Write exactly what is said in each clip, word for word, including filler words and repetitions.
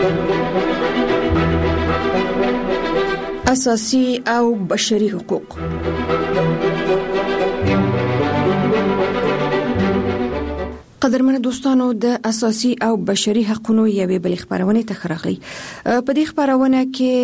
اساسي او بشري حقوق. قدرمن دوستانو د اساسي او بشري حقوقو یوې بل خبرونه تخرغلي. په دې خبرونه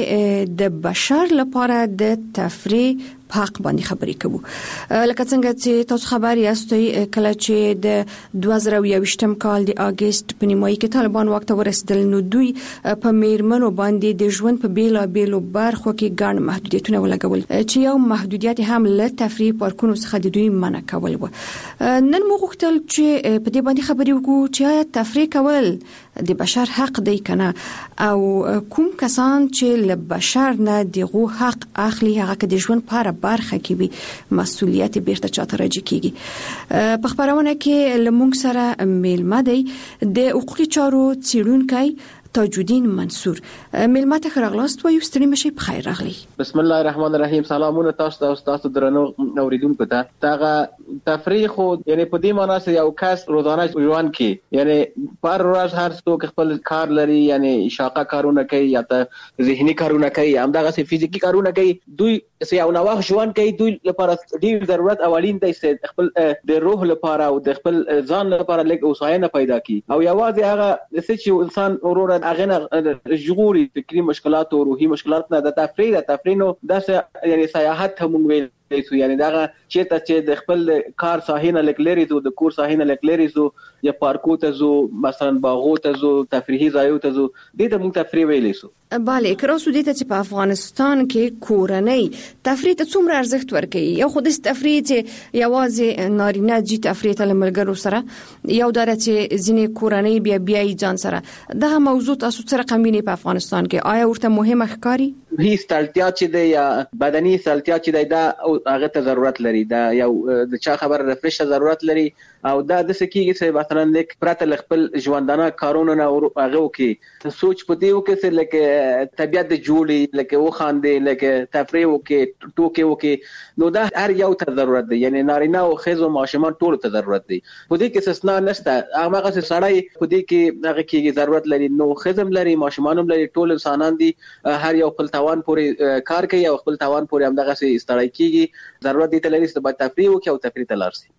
کې د بشر لپاره د تفریح حق باندې خبرې کوو. لکه څنګه چې تاسو خبر یاستئ کله چې د دوه زره یوویشتم کال د اگست په نیمایي کې طالبان وخت ورسېدل نو دوی په میرمنو باندې د ژوند په بیلا بیلو برخو کې ګڼ محدودیتونه ولګول چې یو محدودیت هم له تفریح پارکونو څخه د دوی منع کول و. نن موږ غوښتل چې په دې باندې خبرې وکړو چې تفریح کول د بشر حق دی کنه او کوم کسان چې له بشر نه دغه حق اخلي هغه کې د ژوند لپاره برخه کې وي مسؤلیت بیرته چاته راځي کیږي. په خبرونه کې لمونږ سره میلمه دی د حقوقي چارو څیړونکی تاج الدین منصور. میلمه ته راغلاست و یو ستړي مشي په خیر راغلی. بسم الله الرحمن الرحیم. سلامونه تاسو ته او تاسو درنو اوریدونکو ته. تاغه تفریح خو یعنی په دې معنی چې یو کس روزانه ژوند کې یعنی پر ورځ هر څوک خپل کار لري یعنی شاقه کارونه کوي یا ته ذهني کارونه کوي هم دغه سي فزیکی کارونه کوي. دوی سي او نوښت ژوند کوي. دوی لپاره ډیر ضرورت اولین دی چې خپل د روح لپاره او د خپل ځان لپاره لږ اوساینه پیدا کړي او یوازې هغه چې انسان اورور اغه جغوري فکری مشکلات او روحي مشکلات نه د تفریح د تفریح نو د یعنی سیاحت هم ویل یعنی دا چې ته چې د خپل کار ساحینه لکلری زو د کور ساحینه لکلری زو یا پارکو ته زو مثلا باغو ته زو تفریحي ځایو ته زو د دې موږ تفریح ویلې سو. bale کراسو دې ته چې په افغانستان کې کورنۍ تفریح ته څومره ارزښت ورکوي. یو خو د تفریح چې یوازې نارینه جی تفریح ته لملګرو سره یو دره چې ځینې کورنۍ بیا بیا ځان سره دا موضوع تاسو سره قمینه په افغانستان کې آیا ورته مهمه ښکاری؟ هیڅ تلتیا چې دی یا بدني تلتیا چې دی دا هغه ته ضرورت لري. دا یو د چا خبر رفرش ضرورت لري او دا د سکیږي چې مثلا لیک پرته خپل ژوندانه کارونه نه هغه وکي سوچ پدې وکي چې لکه طبيعت د جوړي لکه و خاندې لکه تفریح وکي ټوکې وکي نو دا هر یو ته ضرورت دی. یعنی نارینه او خزو ماشومان ټول ته ضرورت دی. پدې کې استثناء نشته. هغه څه سړی پدې کې هغه کې ضرورت لري نو خزم لري ماشومان لري ټول انسانان دي. هر یو خپل توان پورې کار کوي او خپل توان پورې هم دغه څه استړای کیږي. ضرورت دی ته لري چې باید تفریح وکي او تفریح ته لارسي.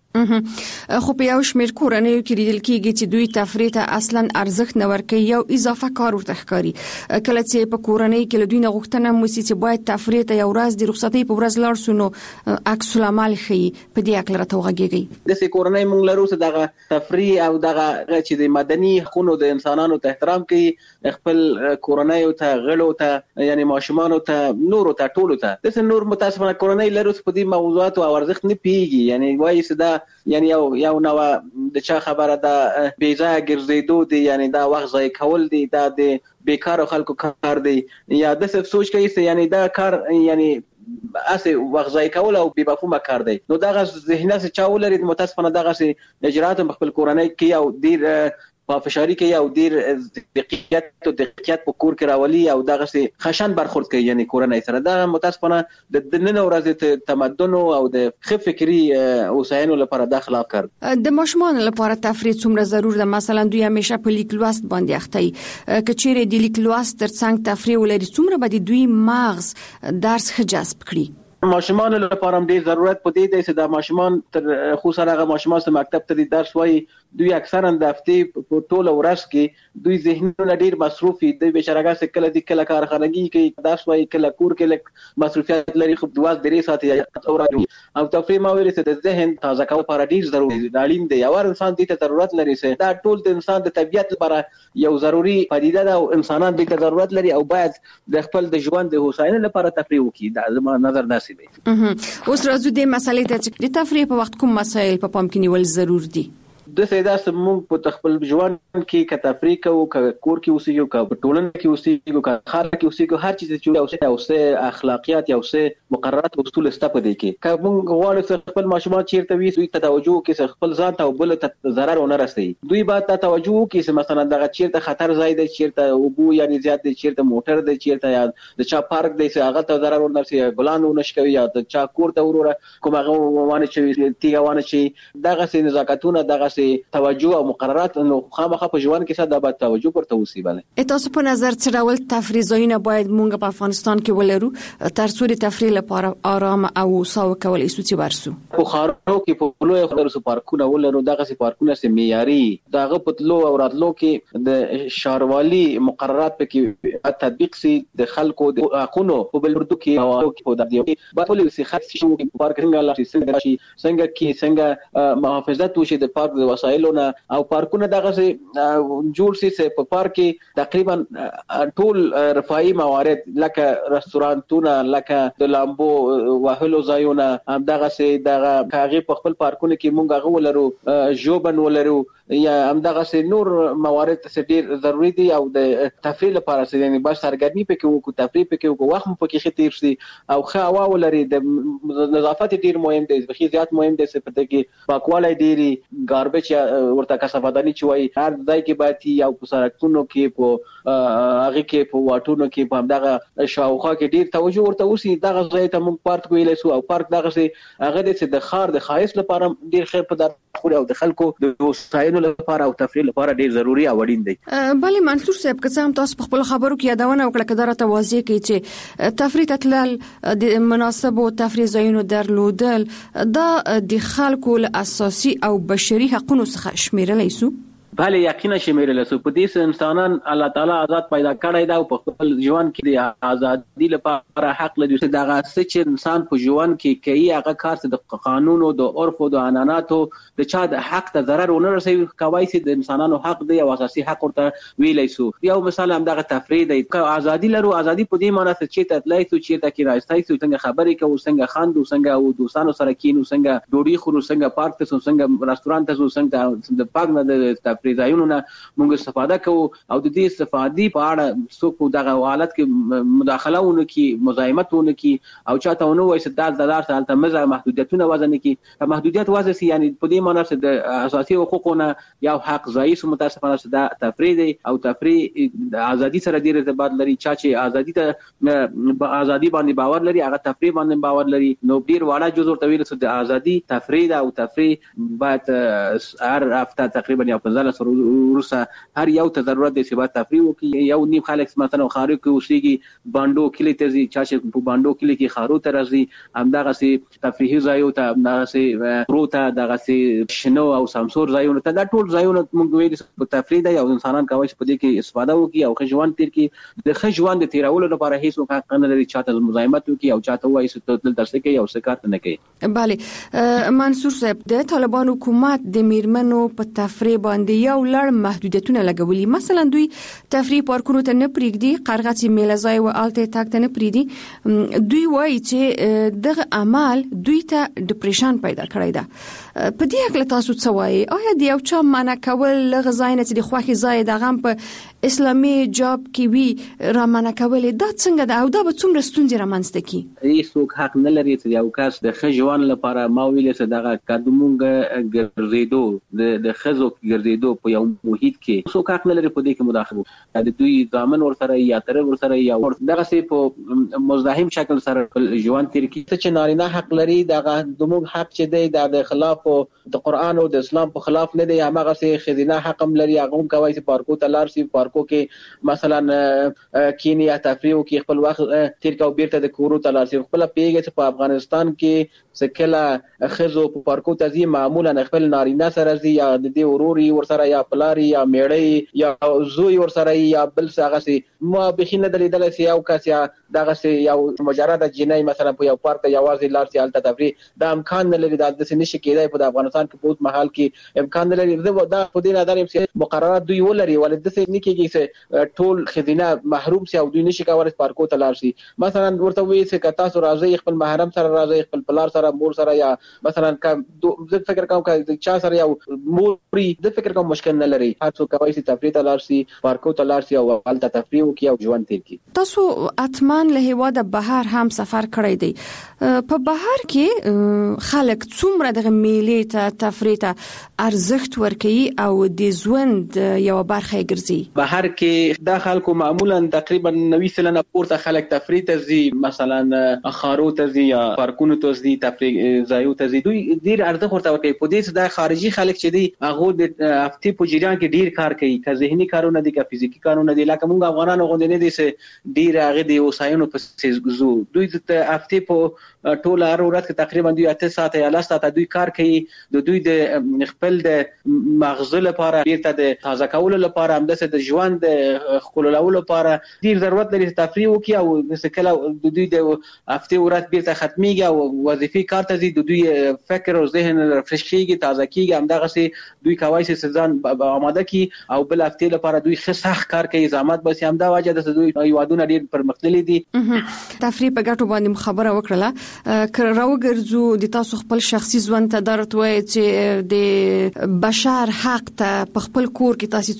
خو په یو شمېر کورنۍ کې لیدل کېږي چې دوی تفریح ته اصلا ارزښت نه ورکوي یو اضافه کار ورته ښکاري. کله چې په کورنۍ کې له دوی نه غوښتنه وشي چې باید تفریح ته یو ورځ د رخصتۍ په ورځ لاړ شو نو عکس العمل ښيي په دې اړه راته وغږیږي. د سې کورنۍ مونږ لرو چې دغه تفریح او دغه چې د مدني حقوقو د انسانانو ته احترام کوي خپل کورنۍ ته غړو ته یعنی ماشومان ته نور ته ټول ته د سې نور متاسفانه کورنۍ لرو په دې موضوعات او ارزښت نه پیږي. یعنی وایي چې دا یعنی یو یو نو د چا خبره ده بیځای ګرځېدو دي یعنی دا وخت ضایع کول دي دا د بیکارو خلکو کار دی یا د څه سوچ کوي چې یعنی دا کار یعنی اسه وخت ضایع کول او بې مفهومه کار دی. نو دا غږ ذهنه چې چاول لري متاسفانه دا غږ اجرات خپل کورنۍ کې او ډیر په فشاری کې او ډیر دقیقیت او دقیقیت په کور کې راولي او دغه سي خشن برخورد کوي یعنی کورنۍ سره. دا متاسفانه د نن ورځې تمدن او د خف فکری اوساینو لپاره د خلاف کار. د ماشومان لپاره تفریح څومره ضرور ده؟ مثلا دوی همیشه په لیک لوست باندې اخته کچېره د لیک لوست ترڅنګ تفریح ولري څومره به دوی مغز درس خجسب کړي. ماشومان لپاره هم ډیر ضرورت پدې دی چې د ماشومان تر خو سره هغه ماشومان چې مکتب ته درس وایي دوی اکثرا د هفتې په ټوله ورځ کې دوی ذهنونه ډیر مصروف دي. د بشرګه څخه کله د کله کارخانګي کې درس وایي کله کور کې لک مصروفیت لري خو دواز درې ساعت او راځي او تفریح ما ویل چې د ذهن تازه کول لپاره ډیر ضروري دی. اړین دی یو انسان دې ته ضرورت لري چې دا ټول د انسان د طبيعت لپاره یو ضروري پدیده ده او انسانان دې ته ضرورت لري او باید د خپل د ژوند د هوساینې لپاره تفریح وکړي. دا زما نظر داسې دی. اوس راځو د مسالې ته چې د تفریح په وخت کوم مسایل په پام کې نیول ضرور دي. د سیدا سمون په خپل ژوند کې ک تفریح کو ک کور کې اوسېږي ک په ټولنه کې اوسېږي ک خار کې اوسېږي هر چیز چې اوسه اوسه اخلاقیات یا اوسه مقررات او اصول سته په دې کې ک موږ غواړو چې خپل ماشومان چیرته وي دوی ته توجه کې خپل ځان ته بل ته ضرر ونه رسي. دوی باید ته توجه کې چې مثلا دغه چیرته خطر ځای دی چیرته وګو یعنی زیات دی چیرته موټر دی چیرته یا د چا پارک دی چې هغه ته ضرر ونه رسي ګلان ونه شکوي یا د چا کور ته وروره کوم هغه وانه چې تیګه وانه چې دغه سي نزاکتونه دغه سي داسې توجه او مقررات نو خامخا په ژوند کې څه د باید توجه ورته وسی. بله تاسو په نظر څه ډول تفریح ځایونه باید مونږ په افغانستان کې ولرو ترڅو د تفریح لپاره آرام او ساو کولای شو چې ورسو؟ په خارو کې په لوی خلرو پارکونه ولرو، دغه سي پارکونه سي معیاري دغه پتلو او راتلو کې د شاروالي مقررات پکې تطبیق سي، د خلکو د حقونو په بلوردو کې او په دغه په ټول سي خاص شي پارکینګ لا شي څنګه کې څنګه محافظت وشي د پارک د وسایلونو او پارکونه دغه سي جوړ سي په پارک کې تقریبا ټول رفاهي موارد لکه رستورانتونه، لکه د لامبو وهلو ځایونه، هم دغه سي دغه کاغي په خپل پارکونه کې مونږ غو ولرو، جوبن ولرو، یا هم دغه سي نور موارد څه ډیر ضروری دي او د تفریح لپاره څه یعنی بس سرګرمي پکې وکړو، تفریح پکې وکړو، وخت پکې خطیر شي او ښه هوا ولري. د نظافت ډیر مهم دی، بخي زیات مهم دی چې پته کې پاکوالی ډیری ګاربیج ورته کثافداني چوي هر ځای کې باید یا په سړکونو کې په هغه کې په واټونو کې په دغه شاوخوا کې ډیر توجه ورته وسی. دغه ځای ته موږ پارک ویلای سو او پارک دغه سي هغه د خار د خایس لپاره ډیر خیر په در خو او د خلکو د وسایلو لپاره او تفریح لپاره ډیر ضروری او اړین دی. بله منصور صاحب که څه هم تاسو په خپل خبرو کې یادونه وکړه که دا راته واضح کړئ چې تفریح ته تلل د مناسبو تفریح ځایونو درلودل دا د خلکو له اساسي او بشري حقوقو څخه شمیرلی سو؟ بله یقینا شمیرل سو. په دې انسانان الله تعالی آزاد پیدا کړی دا او په خپل ژوند کې د ازادي لپاره حق لري چې دغه څه چې انسان په ژوند کې کوي هغه کار چې د قانون او د عرف او د عنعناتو د چا د حق ته ضرر ونه رسوي کوي چې د انسانانو حق دی او اساسي حق ورته ویلای سو. یو مثال هم دغه تفریح دی، ازادي لرو. ازادي په دې معنی چې ته تلای سو چې ته کې راځي سو څنګه خبرې کوو، څنګه خاندو، څنګه او دوستانو سره کینو، څنګه ډوډۍ خورو، څنګه پارک ته سو، څنګه رستورانت ته سو، څنګه د پاک نه د پریزایونو نه موږ استفاده کوو او د دې استفادې په اړه څوک دغه حالت کې مداخله ونه کی، مزاحمت ونه کی او چاته ونه وایي چې د دلار سره مزه محدودیتونه وزن کی محدودیت وازه سي. یعنی په دې معنی چې د اساسي حقوقونه یو حق ځای سو متاسفانه چې د تفریح دی او تفریح د ازادي سره ډیر ارتباط لري. چا چې ازادي ته ازادي باندې باور لري هغه تفریح باندې باور لري. نو ډیر واړه جزء ورته ویل چې د ازادي تفریح او تفریح باید هر هفته تقریبا یو پنځه سره ورسه هر یو ته ضرورت دی چې باید تفریح وکړي. یو نیم خلک مثلا خارو کې اوسېږي باندو کلی ته ځي، چا چې په باندو کلی کې خارو ته راځي همدغه سي تفریحي ځایو ته، همدغه سي روته، دغه سي شنو او سمسور ځایونه ته، دا ټول ځایونه موږ ویل په تفریح دی او انسانان کوي چې په دې کې استفاده وکړي او ښه ژوند تیر کړي. د ښه ژوند تیرولو لپاره هیڅ حق نه لري چاته مزاحمت وکړي او چاته وایي چې ته دلته څه کوي او څه کار نه کوي. بله منصور صاحب د طالبان حکومت د میرمنو په تفریح باندې یو لړ محدودیتونه لګولي. مثلا دوی تفریح پارکونو ته نه پریږدي، قرغه میله ځای او الته تک ته نه پریږدي. دوی وایي چې دغه عمل دوی ته ډیپریشن پیدا کړی ده. په دې حق له تاسو څه وایي؟ آیا د یو چا منع کول لغه ځای نه چې د خوښي ځای د غم په اسلامي جاب کې وي را منع کول دا څنګه ده او دا به څومره ستونزې رامنځته کوي؟ هیڅوک حق نه لري چې یو کس د ښه ژوند لپاره ما ویل چې دغه قدمونګه ګرځېدو د ښځو ګرځېدو په یو محیط کې څوک حق نه لري په دې کې مداخله. د دوی ځامن ورسره یا تر ورسره یا دغه سي په مزاحم شکل سره ژوند تیر کی چې نارینه حق لري دغه دموږ حق چې دی د خلاف د قران او د اسلام په خلاف نه دی. هغه سي خزینه حق هم لري هغه هم کوي چې پارکو ته لار سي، پارکو کې مثلا کینیا تفریح کې خپل وخت تیر کو بیرته د کورو ته لار سي. خپل پیګه چې په افغانستان کې سکله خزو په پارکو ته ځي معمولا خپل نارینه سره ځي یا د دې وروري ورسره یا پلاری یا میړی یا زوی ورسره یا بل څه غسي ما بخینه دلیدل سي او کس یا دغه سي یو مجرد جنای مثلا په یو پارک ته یوازې لار سي الته تفریح دا امکان نه لري. دا د سې نشي کېدای په افغانستان کې په محل کې امکان نه لري. دا په دې نظر چې مقررات دوی ولري ولې د سې نه کېږي چې ټول خزینه محروم سي او دوی نشي کولای پارکو ته لار سي. مثلا ورته وایي چې کتا سره راځي خپل محرم سره راځي خپل پلار سره مور سره یا مثلا زه فکر کوم چې چا سره یو موري د فکر کوم مشکل نه لري. هر څوک کوي چې تفریح ته لاړ شي، پارکو ته لاړ شي او هلته تفریح وکړي او ژوند تیر کړي. تاسو اتمان له هیواده بهر هم سفر کړی دی. په بهر کې خلک څومره د میلې ته تفریح ته ارزښت ورکوي او د ژوند یو برخه ګرځي؟ بهر کې دا خلکو معمولا تقریبا نوي سلنه پورته خلک تفریح ته ځي، مثلا خارو ته ځي یا پارکونو ته ځي، تفریح ځایو ته ځي. دوی ډیر ارزښت ورته ورکوي. په دې چې د خارجي خلک چې دي هغه د هفتې په جریان کې ډیر کار کوي، که ذهني کارونه دي که فزیکی کارونه دي. لکه موږ افغانانو غوندې نه دي چې ډیر هغه د وسایلو په زو دوی د هفتې په ټوله هر ورځ کې تقریبا دوی اته ساعته یا لس ساعته دوی کار کوي. د دوی د خپل د مغز لپاره، بیرته د تازه کولو لپاره، همداسې د ژوند د خلولولو لپاره ډیر ضرورت لري تفریح وکړي. او مثل کله د دوی د هفتې ورځ بیرته ختميږي او وظیفي کار ته ځي، د دوی فکر او ذهن ریفریش کیږي، تازه کیږي. همدغه دوی کوي چې ځان آماده کی او بل هفتې لپاره دوی ښه سخت کار کوي، زحمت بس همدا وجه د دوی یوادونه ډیر پرمختللي دي. تفریح په ګټو باندې خبره وکړه. کړه راوګرځو د تاسو خپل شخصي ژوند ته درته وایي چې د بشر حق ته په خپل کور کې تاسو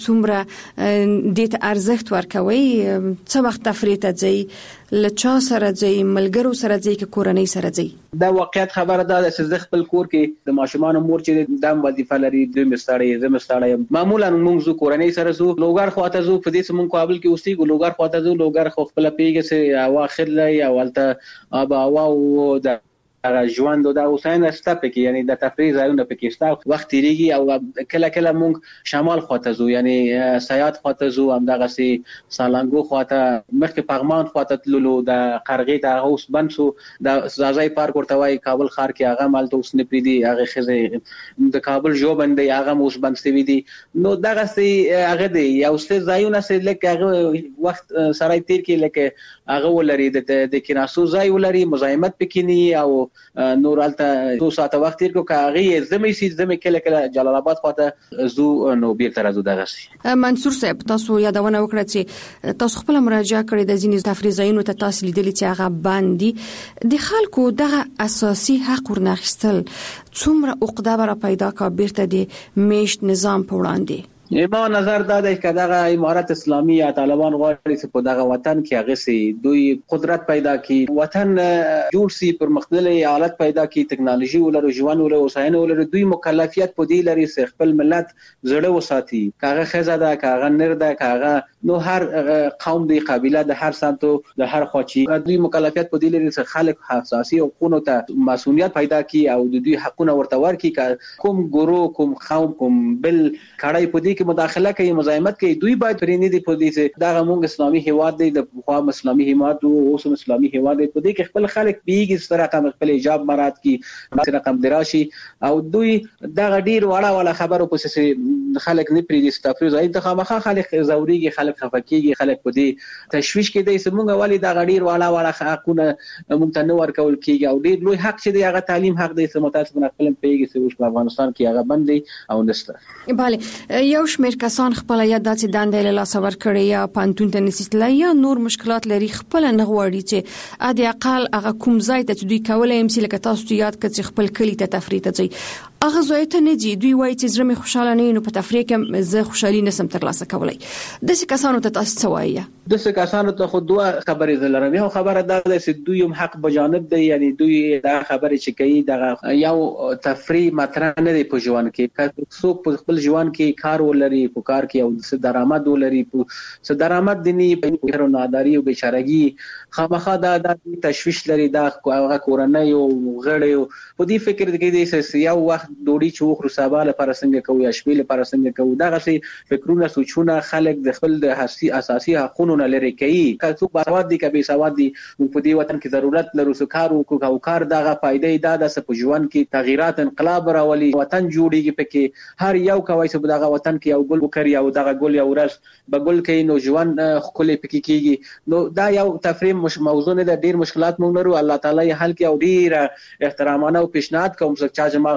څومره د ته ارزښت ورکوي؟ څه وخت تفریح ته ځئ؟ لچا سره ځئ؟ ملګرو سره ځئ که کورنۍ سره ځئ؟ دا واقعیت خبره ده چې زه خپل کور کې د ماشومان مور چې د وظیفه لري، دوی مستړی زه مستړی، معمولا موږ زو کورنۍ سره زو لوګار خواته زو. په دې چې موږ کابل کې اوسېږو، لوګار خواته زو. لوګار خو خپل پیګه چې هوا خلای او الته آب هوا او د ژوند او د اوساینه شته پکې، یعنی د تفریح ځایونه پکې شته. وخت تیریږي او کله کله موږ شمال خواته زو، یعنی سیاد خواته زو، همدغه سي سالنګو خواته، مخکې پغمان خواته تللو، د قرغې ته اوس بند شو. د زازای پارک ورته وای کابل ښار کې، هغه مالته اوس نه پریدي، هغه خزه د کابل جو باندې هغه اوس بند شوی دي. نو دغه سي هغه دی یو څه ځایونه سي لکه هغه وخت سره تیر کې لکه هغه ولري د کیناسو ځای ولري، مزاحمت پکې نه او نور الته دو ساعته وخت تیر کو. کاغي زمي سي زمي کله کله جلال آباد خواته زو نو بیرته راځو. دغه سي منصور صاحب، تاسو یادونه وکړه چې تاسو خپل مراجعه کړې د ځینې تفریح ځایونو ته تاسو لیدلې چې هغه باندې د خلکو دغه اساسي حق ورناخستل څومره عقده برا پیدا کا بیرته د میشت نظام په وړاندې؟ ما نظر دا دی چې دغه امارت اسلامي یا طالبان غواړي چې په دغه وطن کې هغه سي دوی قدرت پیدا کړي، وطن جوړ سي، پرمختللي حالت پیدا کړي، ټکنالوژي ولرو، ژوند ولرو، وسایل ولرو. دوی مکلفیت په دې لري چې خپل ملت زړه وساتي، کاغه خزه ده، کاغه نر ده، کاغه نو هر قوم دی، قبيله د هر سمتو د هر خواچی دوی مکلفیت په دې لري چې خلک حساسي او قونو ته مسؤلیت پیدا کړي او د دوی حقونه ورته ورکړي. کوم ګورو، کوم قوم، کوم بل کړای په دې کې مداخله کوي، مزاحمت کوي، دوی باید پرې نه دي په دې چې دا موږ اسلامي هیواد دی، د خوا اسلامي هیواد او اوس اسلامي هیواد دی. په دې کې خپل خلک بیګ سره رقم خپل حجاب مراد کی سره رقم دراشي او دوی دا ډیر وړه وړه خبرو په څه خلک نه پرې دي. تفریح ځای ته خامخا خلک زوريږي، خلک خفقيږي، خلک په دې تشويش کې دي چې موږ والی دا ډیر وړه وړه حقونه موږ ته نه ورکول کیږي او ډیر لوی حق چې دی هغه تعلیم حق دی چې متاسفانه خپل پیګي چې په افغانستان کې هغه بند دي او نشته. bale یو شمېر کسان خپل یا داسې دندې له لاس ور کړی یا پانتون ته نسیتل یا نور مشکلات لري، خپل نه غواړي چې ا دې اقل هغه کوم ځای ته دوی کولای هم چې لکه تاسو یاد کړئ خپل کلی ته تفریح ته ځي، هغه ځای ته نه دي. دوی وایي چې زړه مې خوشاله نه نو په تفریح کې زه خوشالي نسم تر لاسه کولای. داسې کسانو ته تاسو څه وایي؟ داسې کسانو ته خو دوه خبرې زلرم. یو خبره دا ده چې دوی هم حق بجانب دی، یعنی دوی دا خبرې چې کوي دغه یو تفریح مطرح نه دی په ژوند کې. که څوک په خپل ژوند کې کار ولري، په کار کې او څه درآمد ولري، څه درآمد دي په هر ناداری او بیچارهګي خامخا دا د تشويش لري، دا هغه کورنۍ او غړي په دې فکر کې دي چې یو وخت ډوډۍ چې خو سبا لپاره څنګه کوي، شپې لپاره څنګه کوي. دا غسي فکرونه سوچونه خلک د خپل د اساسي حقوقو نه لري کوي. که څوک باسواد دي، کبي سواد دي، په دې وطن کې ضرورت لرو چې کار وکړو او کار دغه فائدې دا د په ژوند کې تغیرات انقلاب راولي، وطن جوړیږي. پکې هر یو کوي چې دغه وطن کې یو ګل وکړي او دغه ګل یو ورځ بګل کوي نو ژوند خولې پکې کیږي. نو دا یو تفریم مش موضوع نه ده، ډیر مشکلات مونږ لرو. الله تعالی حل کوي او ډیر احترامانه او پیشنهاد کوم چې چا جماغه غوري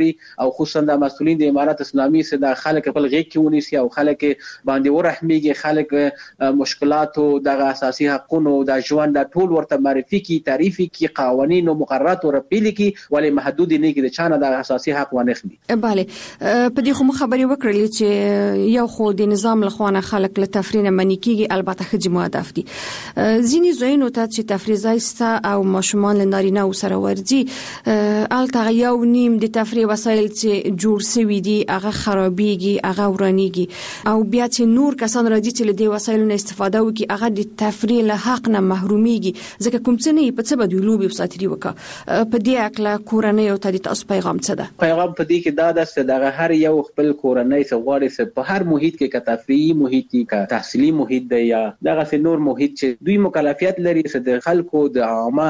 او خصوصا د مسؤلین د امارات اسلامي سره د خلک په غیږ کې ونیسي او خلک باندې ورحمېږي، خلک مشکلات او د اساسي حقوقو د ژوند د ټول ورته معرفي کی، تعریفي کی، قوانین او مقررات ورپېل کی، ولې محدود نه کی د چانه د اساسي حق ونه خلي. bale په دې خو خبرې وکړلې چې یو خو د نظام لخوانه خلک له تفریح نه منې کیږي، البته خځې مهدف دي. ځینې ځایونو ته چې تفریح ځایسته او ماشومان له نارینه او سره ورځي، الته یو نیم د تفریح وسایل چې جوړ شوي دي هغه خرابېږي، هغه ورانېږي، او بیا چې نور کسان راځي چې له دې وسایلو نه استفاده وکړي هغه د تفریح له حق نه محرومېږي، ځکه کوم څه نه په څه به دوی لوبې وساتري وکړه. په دې اکله کورنۍ او ته د تاسو پیغام څه ده؟ پیغام په دې کې دا ده چې دغه هر یو خپل کورنۍ څخه غواړي چې په هر محیط کې که تفریحي محیط کې که تحصیلي محیط دی یا دغه نور محیط چې دوی مکلفیت لري چې د خلکو د عامه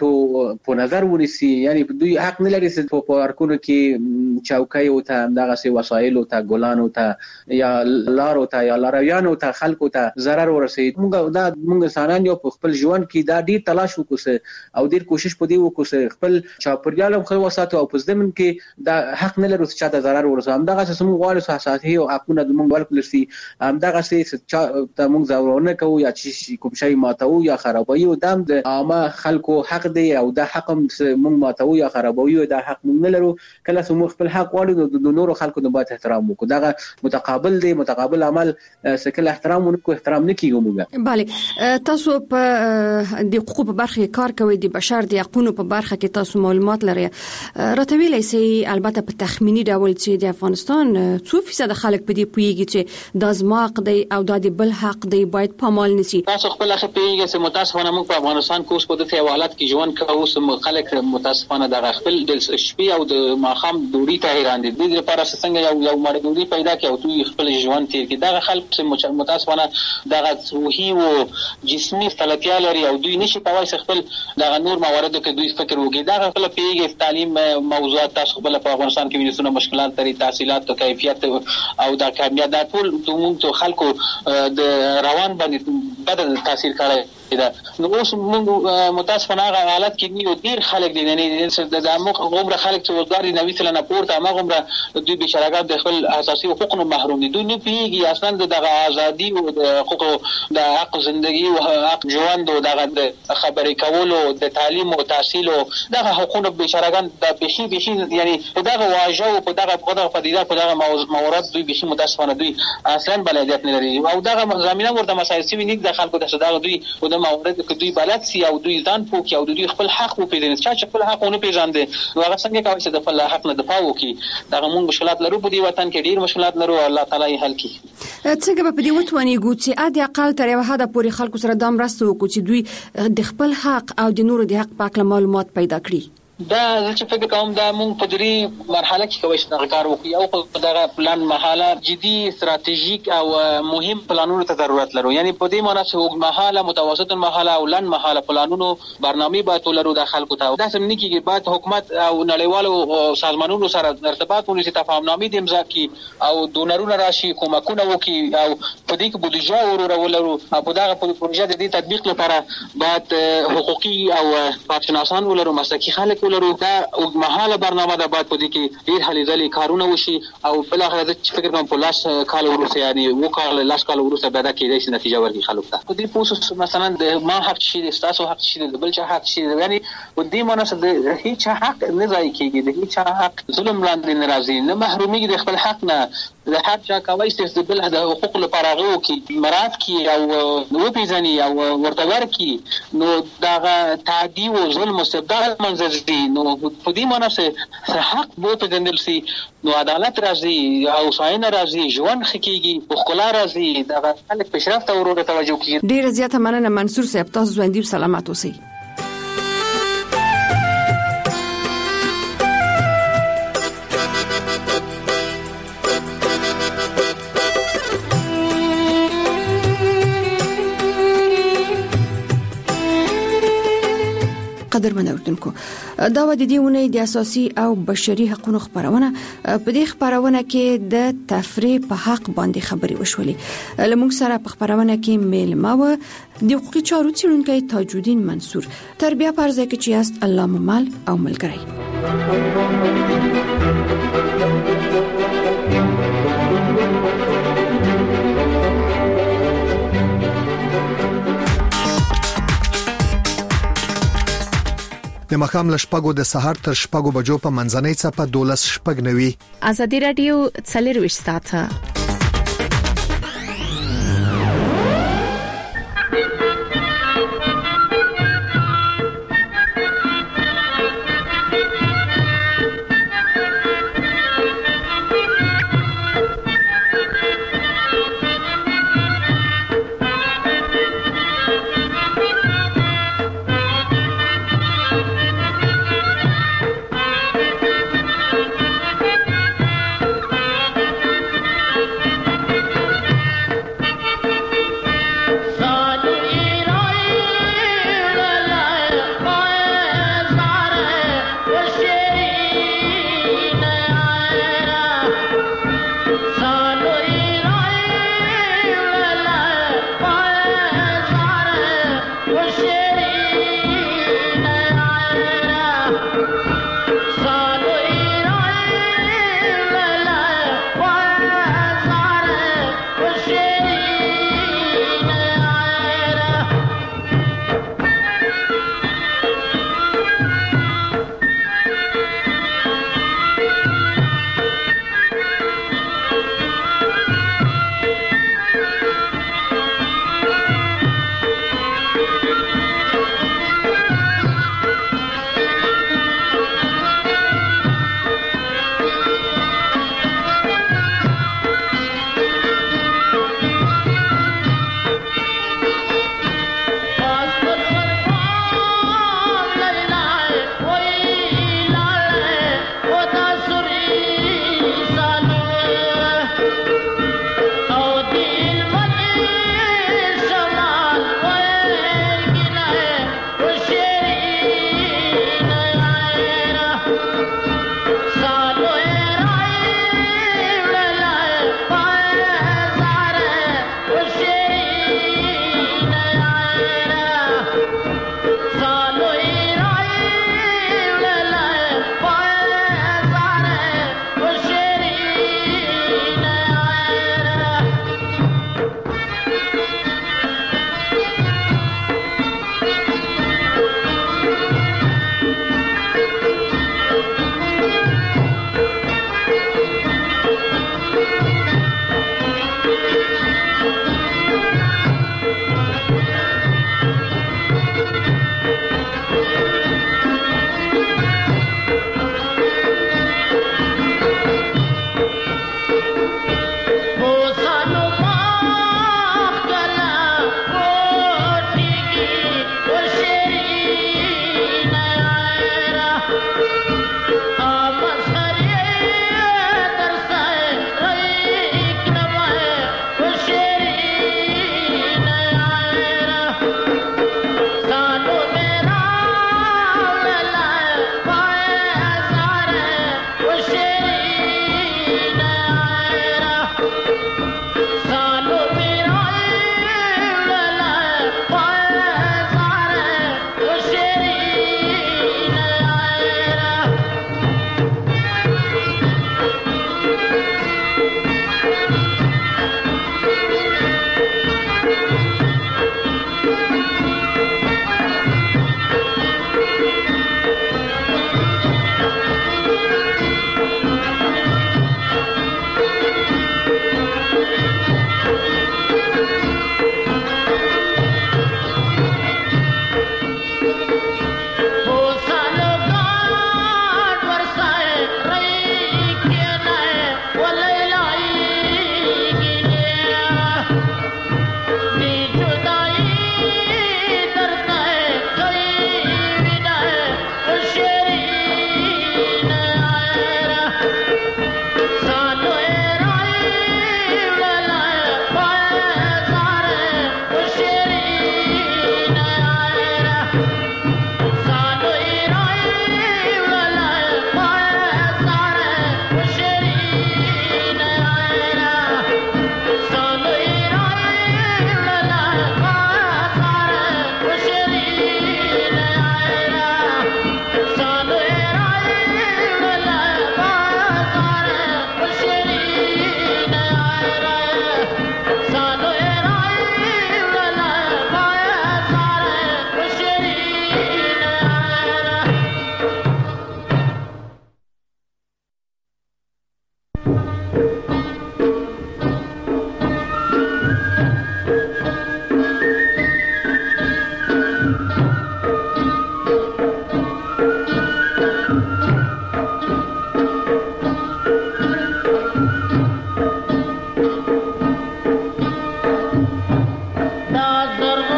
ګټو په نظر ونیسي، یعنی دوی حق نه لري چې په پارکونو کې چوکۍ او ته دغه وسایل او ته ګلان او ته یا لار او ته یا لارویان او ته خلکو ته ضرر ورسي. موږ دا موږ انسانان یو په خپل ژوند کې دا ډیر تلاش وکړو او ډیر کوشش پدې وکړو خپل چاپیریال خو وساتو او په ځمن کې دا حق نه لري چې چاته ضرر ورسي. هم دغه څه موږ غواړو چې اساسي او حقونه د موږ ورکړل شي، هم دغه څه ته موږ ضرورونه کوو یا چې کوم شی ماتو یا خرابوي او دم د عامه خلکو حق دی او دا حق موږ ماتو یا خرابوي دا حق موږ نه لرو. کله چې موږ خپل حق غواړو د نورو خلکو د باید احترام وکړو، دغه متقابل دی، متقابل عمل سکل احترام ونکو احترام نه کیږي. موږ bale تاسو په د حقوقو په برخه کار کوي، د بشر د حقوقو په برخه کې تاسو معلومات لري، راته ویلای سي البته په تخمینی ډول چې د افغانستان څو فیصد خلک په دې پویږي چې د ازما حق دی او د بل حق دی باید پامال نشي. تاسو خپل خپل پیږي چې متاسفانه موږ په افغانستان کې اوس په دغه حالت کې ژوند کوو چې خلک متاسفانه د خپل د شپې او د ماخام دوړي ته حیران دي. د دې لپاره څنګه یو یو مړ دوړي پیدا کړي او دوی خپل ژوند تیر کړي. دا خلک چې متاسفانه دغه روحي او جسمي ستړیا لري او دوی نشي کولای خپل دغه نور مواردو کې دوی فکر وکړي. دا خپل پیږي تعلیم موضوعات تاسو خپل په افغانستان کې وینئ مشکلات لري، تحصیلات او کیفیت او د کامیابی د ټول دومره خلکو د روان باندې بدل تاثیر کوي. نو اوس موږ متاسفانه هغه حالت کې نیو ډیر خلک دي نه د عمق عمر خلک چې وزګاری نوي سره نه پورته هغه عمر دوی بشراګات د خپل اساسي حقوقو محروم دي. دوی نه پیږي اصلا د ازادي او د حقوقو د حق ژوندۍ او حق ژوند او د خبرې کولو د تعلیم او تحصیل او د حقوقو بشراګان د بشي بشي یعنی په دغه واجو او په دغه په دغه پدیده په دغه موارد دوی بشي متاسفانه دوی اصلا بلدیت نه لري او دغه زمينه ورته مسایل سوي نه د خلکو د صداقت دوی او د مورد کې دوی بلد سي او دوی ځان پوکي او دوی خپل حق وپیژني. چې خپل حق ونه پیژاندي نو هغه څنګه کوي چې د خپل حق نه دفاع وکړي. دا موږ مشکلات لرو په دې وطن کې، ډیر مشکلات لرو، الله تعالی یې حل کړي. څنګه په دې وتونی ګو چې ا دې اقل تر یو حد پورې خلکو سره د مرسته وکړي چې دوی د خپل حق او د نورو د حق په اړه معلومات پیدا کړي. دا چې فکر کوم دا موږ په دې مرحله کې کوي چې کار وکړو او په دغه پلان مرحله جدي استراتیژیک او مهم پلانونو ته ضرورت لرو. یعنی په دې معنی چې وګ مرحله متوسط مرحله او لن مرحله پلانونو برنامه باید ولرو د خلکو ته. دا سم نه کیږي، باید حکومت او نړیوالو سازمانونو سره ارتباط ونیسي، تفاهمنامې د امضا کی او دونرونه راشي، کومکونه وکړي او په دې کې بودیجه ورولرو. په دغه پروژه د دې تطبیق لپاره باید حقوقي او کارشناسان ولرو، مسلکي خلک ولرو. دا اوږدمهاله برنامه ده، باید په دې کې ډېر هلې ځلې کارونه وشي او بالاخره زه چې فکر کوم په لاس کال وروسته یعنی اووه کال لاس کال وروسته به دا کېدای شي نتیجه ورکړي خلکو ته. په دې پوسټ مثلا د ما حق شي، د ستاسو حق شي، د بل چا حق شي، یعنی په دې معنی چې د هیڅ حق نه ځای کېږي، د هیڅ حق ظلم لاندې نه راځي، نه محرومیږي د خپل حق نه. د هر چا کوي چې د بل د حقوقو لپاره غو کې مراد کی او نو پیژني او ورته ورکی، نو دا تعدی او ظلم مستبدل منځ دي. نو په دې معنی چې حق بو ته ګندل سي نو عدالت راځي او ساين راځي، ژوند خکېږي، بخلا راځي، دا خلک پیشرفت او ورو توجه کوي. ډیر زیاته مننه منصور صاحب، تاسو ژوندۍ او سلامت اوسئ. قدرمن اوردونکو، دا و د دې ونې د اساسي او بشري حقوقو خبرونه. په دې خبرونه کې د تفریح په حق باندې خبرې وشولې. لمونږ سره په خبرونه کې میلمه و د حقوقي چارو څېړونکی تاج الدین منصور. تر بیا پرځای کې چې یاست الله ممل او ملګری. د مخام لشپګو د سهار تر شپګو بجو په منځنۍ څپه دولس شپګ نوي. ازادي رادیو څلور ساعته.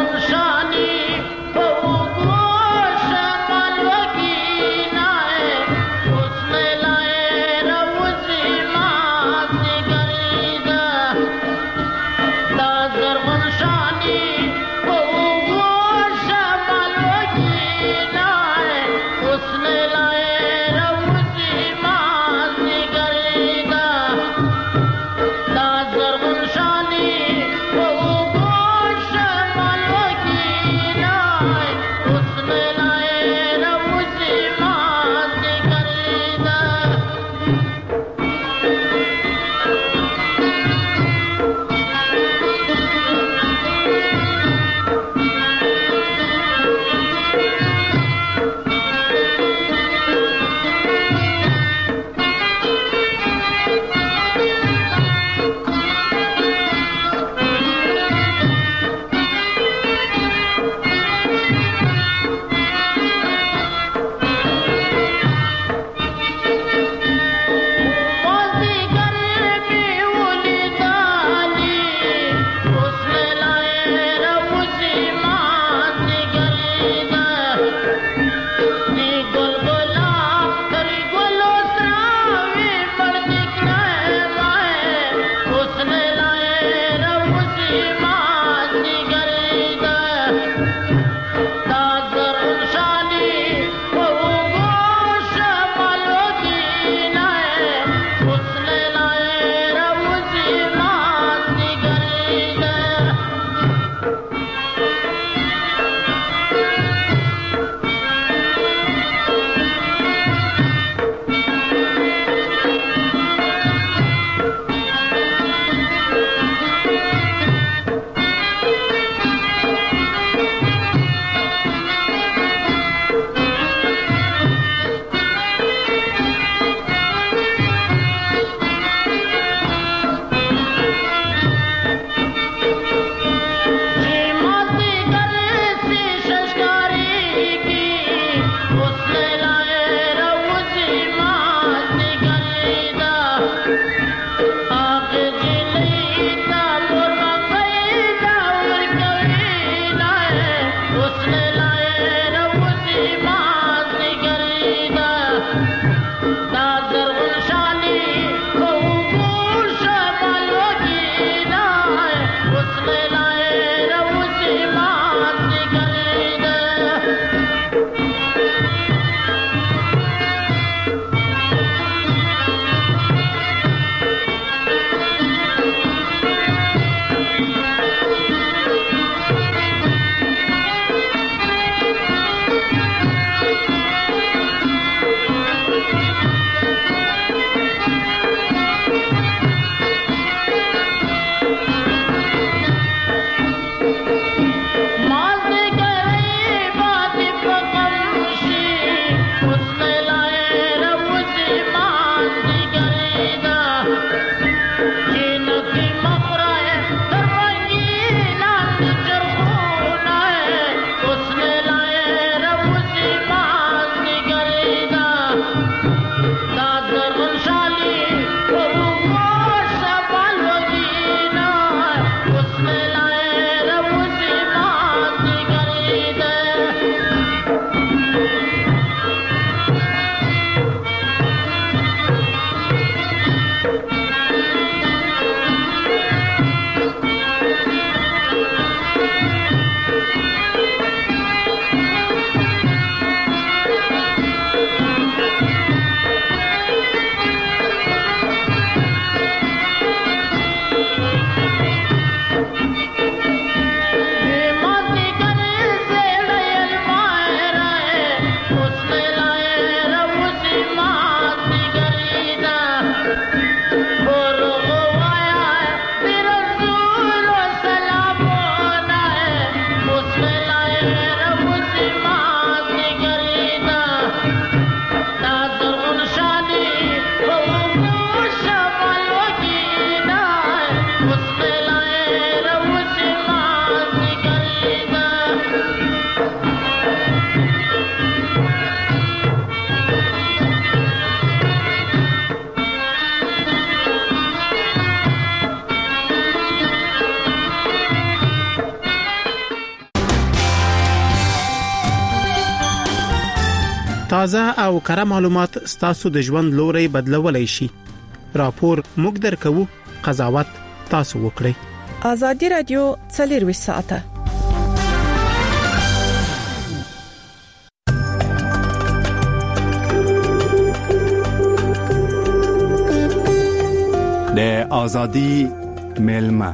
زرغون شانی او گوش مالوکی تازه او کره معلومات ستاسو د ژوند لوري بدلولای شي. راپور موږ درکو، قضاوت تاسو وکړئ. ازادي رادیو څلور ساعته د ازادي میلمه.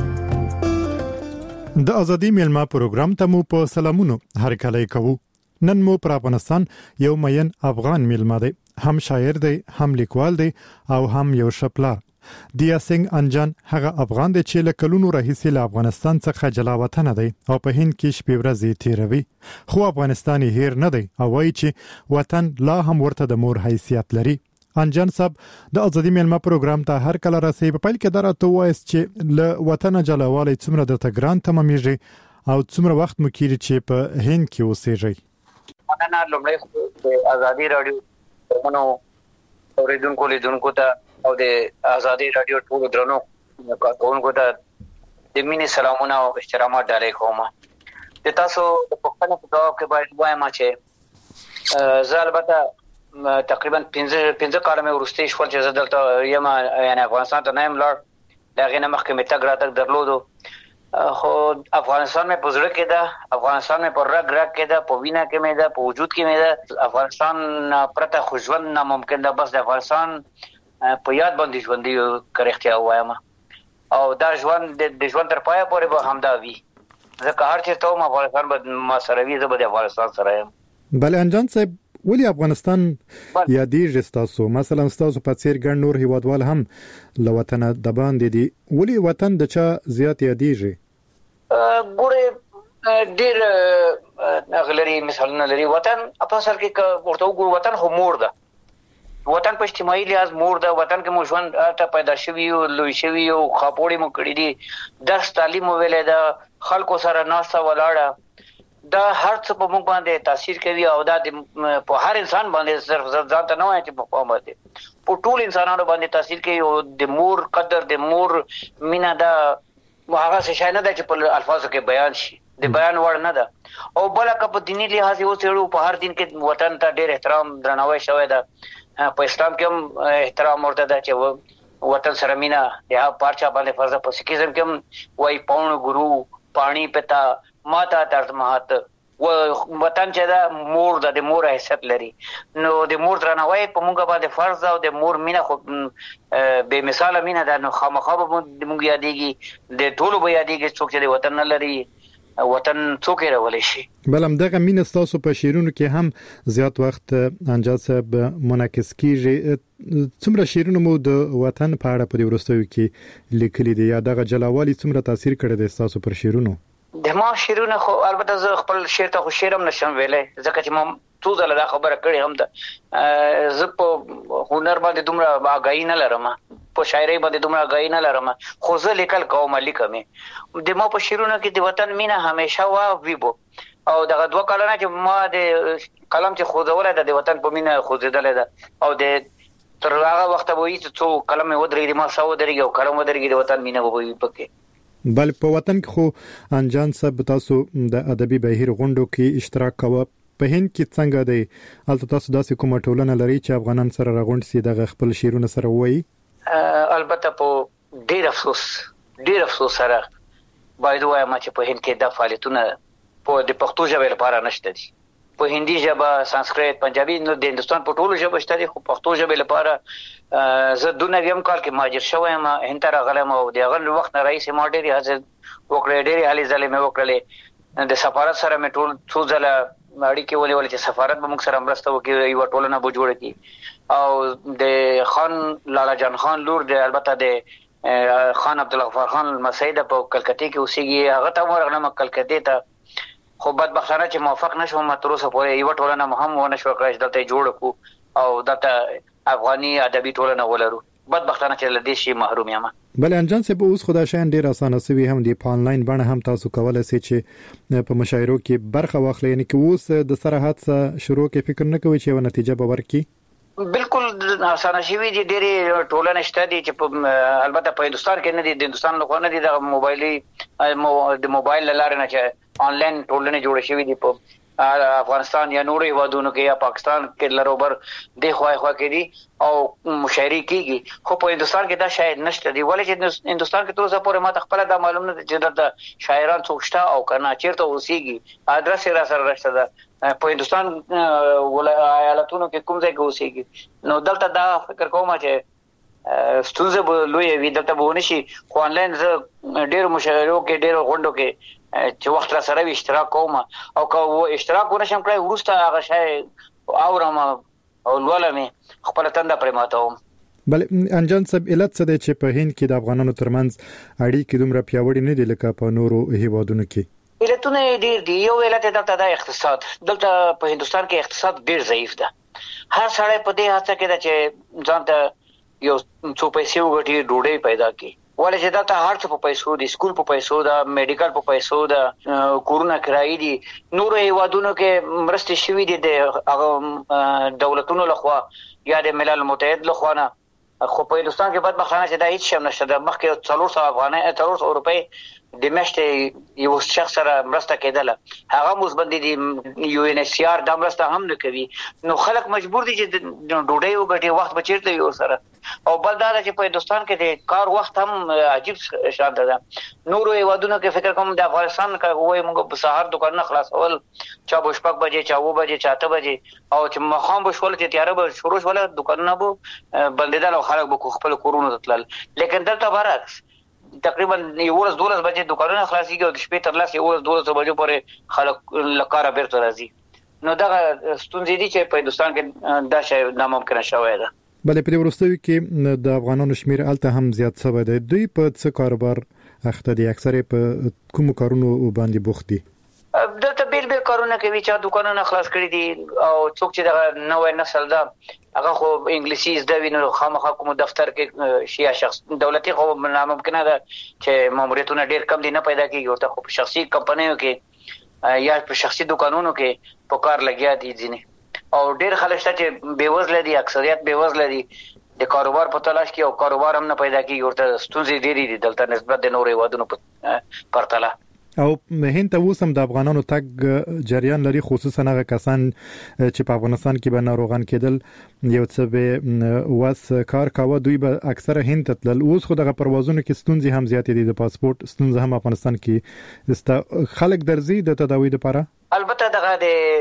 د ازادي میلمه پروګرام ته مو په سلامونو هر کله کوو. نن مو پر افغانستان یو مین افغان میلمه دی، هم شاعر دی، هم لیکوال دی او هم یو شپلار. دیا سنگ انجان هغه افغان دی چې له کلونو راهیسې له افغانستان څخه جلا وطن دی او په هند کې شپې ورځې تیروي، خو افغانستان هیر نه دی او وایي چې وطن لا هم ورته د مور حیثیت لري. انجان صاحب د ازادي میلمه پروګرام ته هر کله راسي. په پیل کې درته وایس چې له وطن جلاوالی څومره د تګران تمامېږي او څومره وخت مو کېږي چې په هند کې اوسېږئ. مننه لومړی د ازادي رادیو منو اوریدونکو لیدونکو ته او د ازادي رادیو ټول درنو کارکونکو ته د مینې سلامونه او احترامات ډالۍ کوم. د تاسو په پوښتنه په جواب کې باید وایم چې زه البته تقریبا پنځه پنځه کاله مې ورسته شول چې زه دلته یم، یعنی افغانستان ته نه یم لاړ. دا غینه مخکې مې تګ راتګ درلودو، خو افغانستان مې په زړه کې ده، افغانستان مې په رګ رګ کې ده، په وینه کې مې ده، په وجود کې مې ده. افغانستان پرته خو ژوند ناممکن ده، بس د افغانستان په یاد باندې ژوندي کرختیا وایم او دا ژوند د ژوند تر پایه پورې به همدا وي. ځکه هر چیرته وم افغانستان به ما سره وي، زه به د افغانستان سره یم. بله انجان صاحب، ولی افغانستان یادېږي ستاسو؟ مثلا ستاسو په څیر ګڼ نور هیوادوال هم له وطنه د باندې دي، ولی وطن د چا زیات یادېږي؟ ګوره ډېر اغلري مثالونه لري. وطن په اصل کې ورته وګورو، وطن خو مور ده. وطن په اجتماعي لحاظ مور ده. وطن کې مو ژوند ته پیدا شوي یو، لوی شوي یو، خاپوړې مو کړي دي، درس تعلیم مو ویلی ده، خلکو سره ناسته ولاړه، دا هر څه په موږ باندې تاثیر کوي او دا په هر انسان باندې صرف ځان ته نه وایي چې په قوم باندې په ټول انسانانو باندې تاثیر کوي. او د مور قدر، د مور مینا دا هغه څه شای نه ده چې په الفاظو کې بیان شي، د بیان وړ نه ده. او بل که په دینی لحاظ یو څېړو، په هر دین کې وطن ته ډېر احترام درناوی شوی ده. په اسلام کې هم احترام ورته ده چې وطن سره مینا یا پارچا باندې فرض ده. په سکیزم کې هم وایي پاون ګورو پانی پتا ماتا ترت مهات و وطن چې دا مور ده، د مور حیثیت لري. نو د مور درناوی په موږ باندې فرض ده او د مور مینا خو به مثال مینا ده. نو خامخا به موږ یادېږي، د ټولو به یادېږي څوک چې د وطن نه لري وطن څوک یې راولی شي. بل همدغه مینه ستاسو په شعرونو کې هم زیات وخت انجاد صاحب منعکس کیږي. څومره شعرونه مو د وطن په اړه په دې وروستیو کې لیکلي دي، یا دغه جلاوالي څومره تاثیر کړی دی ستاسو پر شعرونو؟ د ما شعرونه خو البته زه خپل شعر ته خو شعر هم نشم ویلی، ځکه چې ما څو ځله دا خبره کړې هم ده. زه په هنر باندې دومره آګاهي نه لرم، په شاعرۍ باندې دومره آګاهي نه لرم، خو زه لیکل کوم، لیکم. د ما په شعرونو کې د وطن مینه همیشه وا وي بو. او دغه دوه کلونه چې ما د قلم چې خوځولی ده، د وطن په مینه خوځېدلی ده. او د تر هغه وخته به وي چې څو قلم مې ودرېږي، ما ساه ودرېږي او قلم ودرېږي، د وطن مینه به وي پکې. بل په وطن کې خو انجان صاحب تاسو د ادبي بهیر غونډو کې اشتراک کوئ. په هند کې څنګه دی؟ هلته تاسو داسې کومه ټولنه لري چې افغانان سره راغونډ سي، دغه خپل شعرونه سره وایي؟ البته په ډېر افسوس ډېر افسوس سره باید وایم چې په هند کې دا فعالیتونه په د پښتو ژبې لپاره نشته دي. په هندي ژبه، سانسکریت، پنجابي، نو د هندستان په ټولو ژبو شته دي، خو پښتو ژبې لپاره زه دوه نویم کال کې مهاجر شوی یم، هند ته راغلی یم. او د هغه وخت نه راهیسې ما ډېرې هڅې وکړې، ډېرې هلې ځلې مې وکړلې. د سفارت سره مې ټول څو ځله اړیکې ونیولې چې سفارت به موږ سره مرسته وکړي، یوه ټولنه به جوړه کړي. او د خان لالا جان خان لور، د البته د خان عبدالغفار خان لمسی ده، په کلکتې کې اوسېږي. هغه ته ورغلم کلکتې ته، خو بدبختانه چې موافق نشوم، تر اوسه پورې یوه ټولنه هم ونه شوه کړی چې دلته یې جوړه کړو او دلته افغاني ادبي ټولنه ولرو. بدبختانه چې له دې شي محروم یم. بله انجان صاحب، اوس خو دا شیان ډېر اسانه سوي هم دي، په آنلاین بڼه هم تاسو کولی سئ چې په مشاعرو کې برخه واخلئ. یعنې که اوس د سره حادثه شروع کې فکر نه کوئ چې یوه نتیجه به ورکړي؟ بالکل اسانه شوي دي، ډېرې ټولنې شته دي چې په البته په هندوستان کې نه دي، د هندوستان لخوا نه دي، دغه موبایلي د موبایل له لارې نه چې آنلاین ټولنې جوړې شوي دي. په افغانستان یا نورې هیوادونو کې یا پاکستان کې لروبر د خوای خوا کې دي او مشاعرې کیږي، خو په هندستان کې دا شاید نشته دی. ولې چې هندستان کې تر اوسه پورې ما خپل دا معلوم نه چې د شاعران څوک شته او کنه چیرته اوسېږي، ادرس را سره راشته ده په هندستان ایالتونو کې کوم ځای کې اوسېږي. نو دلته دا فکر کوم چې ستونزه به لوی وي، دلته به ونشي. خو انلاین زه ډېر مشاعرو کې ډېر غونډو کې چې وخت را سره اشتراک کوم او که و اشتراک ونشم کړای ورسته هغه شای اورم او لولم خپل تنده پرې ماتوم. بل انجان صاحب علت څه دی چې په هند کې د افغانانو ترمنځ اړیکې دومره پیاوړې نه دي لکه په نورو هیوادونو کې؟ علتونه ډېر دي. یو علت دلته د اقتصاد، دلته په هندستان کې اقتصاد ډېر ضعیف ده. هر سړی په دې هڅه کې ده چې ځان ته یو څو پیسې وګټي، ډوډۍ پیدا کړي. ولې چې دلته هر څه په پیسو دي، سکول په پیسو ده، میډیکل په پیسو ده، کورونه کرایي دي. نور هیوادونو کې مرستې شوي دي د دولتونو لخوا یا د ملل متحد لخوا نه، خو په هندستان کې بدبختانه چې دا هیڅ شی نشته. د مخکې څلور سوه افغانۍ څلور سوه روپۍ د میاشتې یو شخص سره مرسته کېدله، هغه مزبندي دي. یو ان ایچ سی آر دا مرسته هم نه کوي. نو خلک مجبور دي چې ډوډۍ وګټي، وخت به چیرته یو سره. او بل دا چې په هندستان کې د کار وخت هم عجیب شان ده. نورو هیوادونو کې فکر کوم د افغانستان کې وایي موږ په سهار دکانونه خلاصول، چا به شپږ بجې، چا اوه بجې، چا اته بجې، او چې ماښام به شول چې تیاره به شروع شول دکانونه به بندېدل او خلک به خپل کورونو ته تلل. لیکن دلته برعکس تقریبا یوولس دولس بجې دکانونه خلاصېږي او د شپې تر لس یوولس دولس بجو پورې خلک له کاره بیرته راځي. نو دغه ستونزې دي چې په هندستان کې دا شی ناممکنه شوی ده. بلې په دې وروستیو کې د افغانانو شمیر الته هم زیات شوی دی. دوی په څه کاروبار اخته دي؟ اکثره په کوم کارونو باندې بوخت دي؟ دلته بیل بیل کارونه کوي، چې دکانونه خلاص کړي دي او څوک چې دغه نوې نسل ده هغه خو انګلیسي زده وي، نو خامخا کوم دفتر کې شي شخص دولتي خو ناممکنه ده چې ماموریتونه ډېر کم دي نه پیدا کیږي، ورته خو په شخصي کمپنیو کې یا په شخصي دکانونو کې په کار لګیا دي ځینې. او ډېر خلک شته چې بیوزله دي، اکثریت بیوزله دي، د کاروبار په تلاش کې او کاروبار هم نه پیدا کیږي، ورته ستونزې ډېرې دي دلته نسبت د نورو هیوادونو په پرتله. او هند ته اوس هم د افغانانو تګ جریان لري، خصوصا هغه کسان چې په افغانستان کې به ناروغان کېدل، یو څه به واس کار کاوه، دوی به اکثره هند ته تلل. اوس خو دغه پروازونو کې ستونزې هم زیاتې دي، د پاسپورت ستونزه هم افغانستان کې است. خلک درځي د تداوی لپاره؟ البته دغه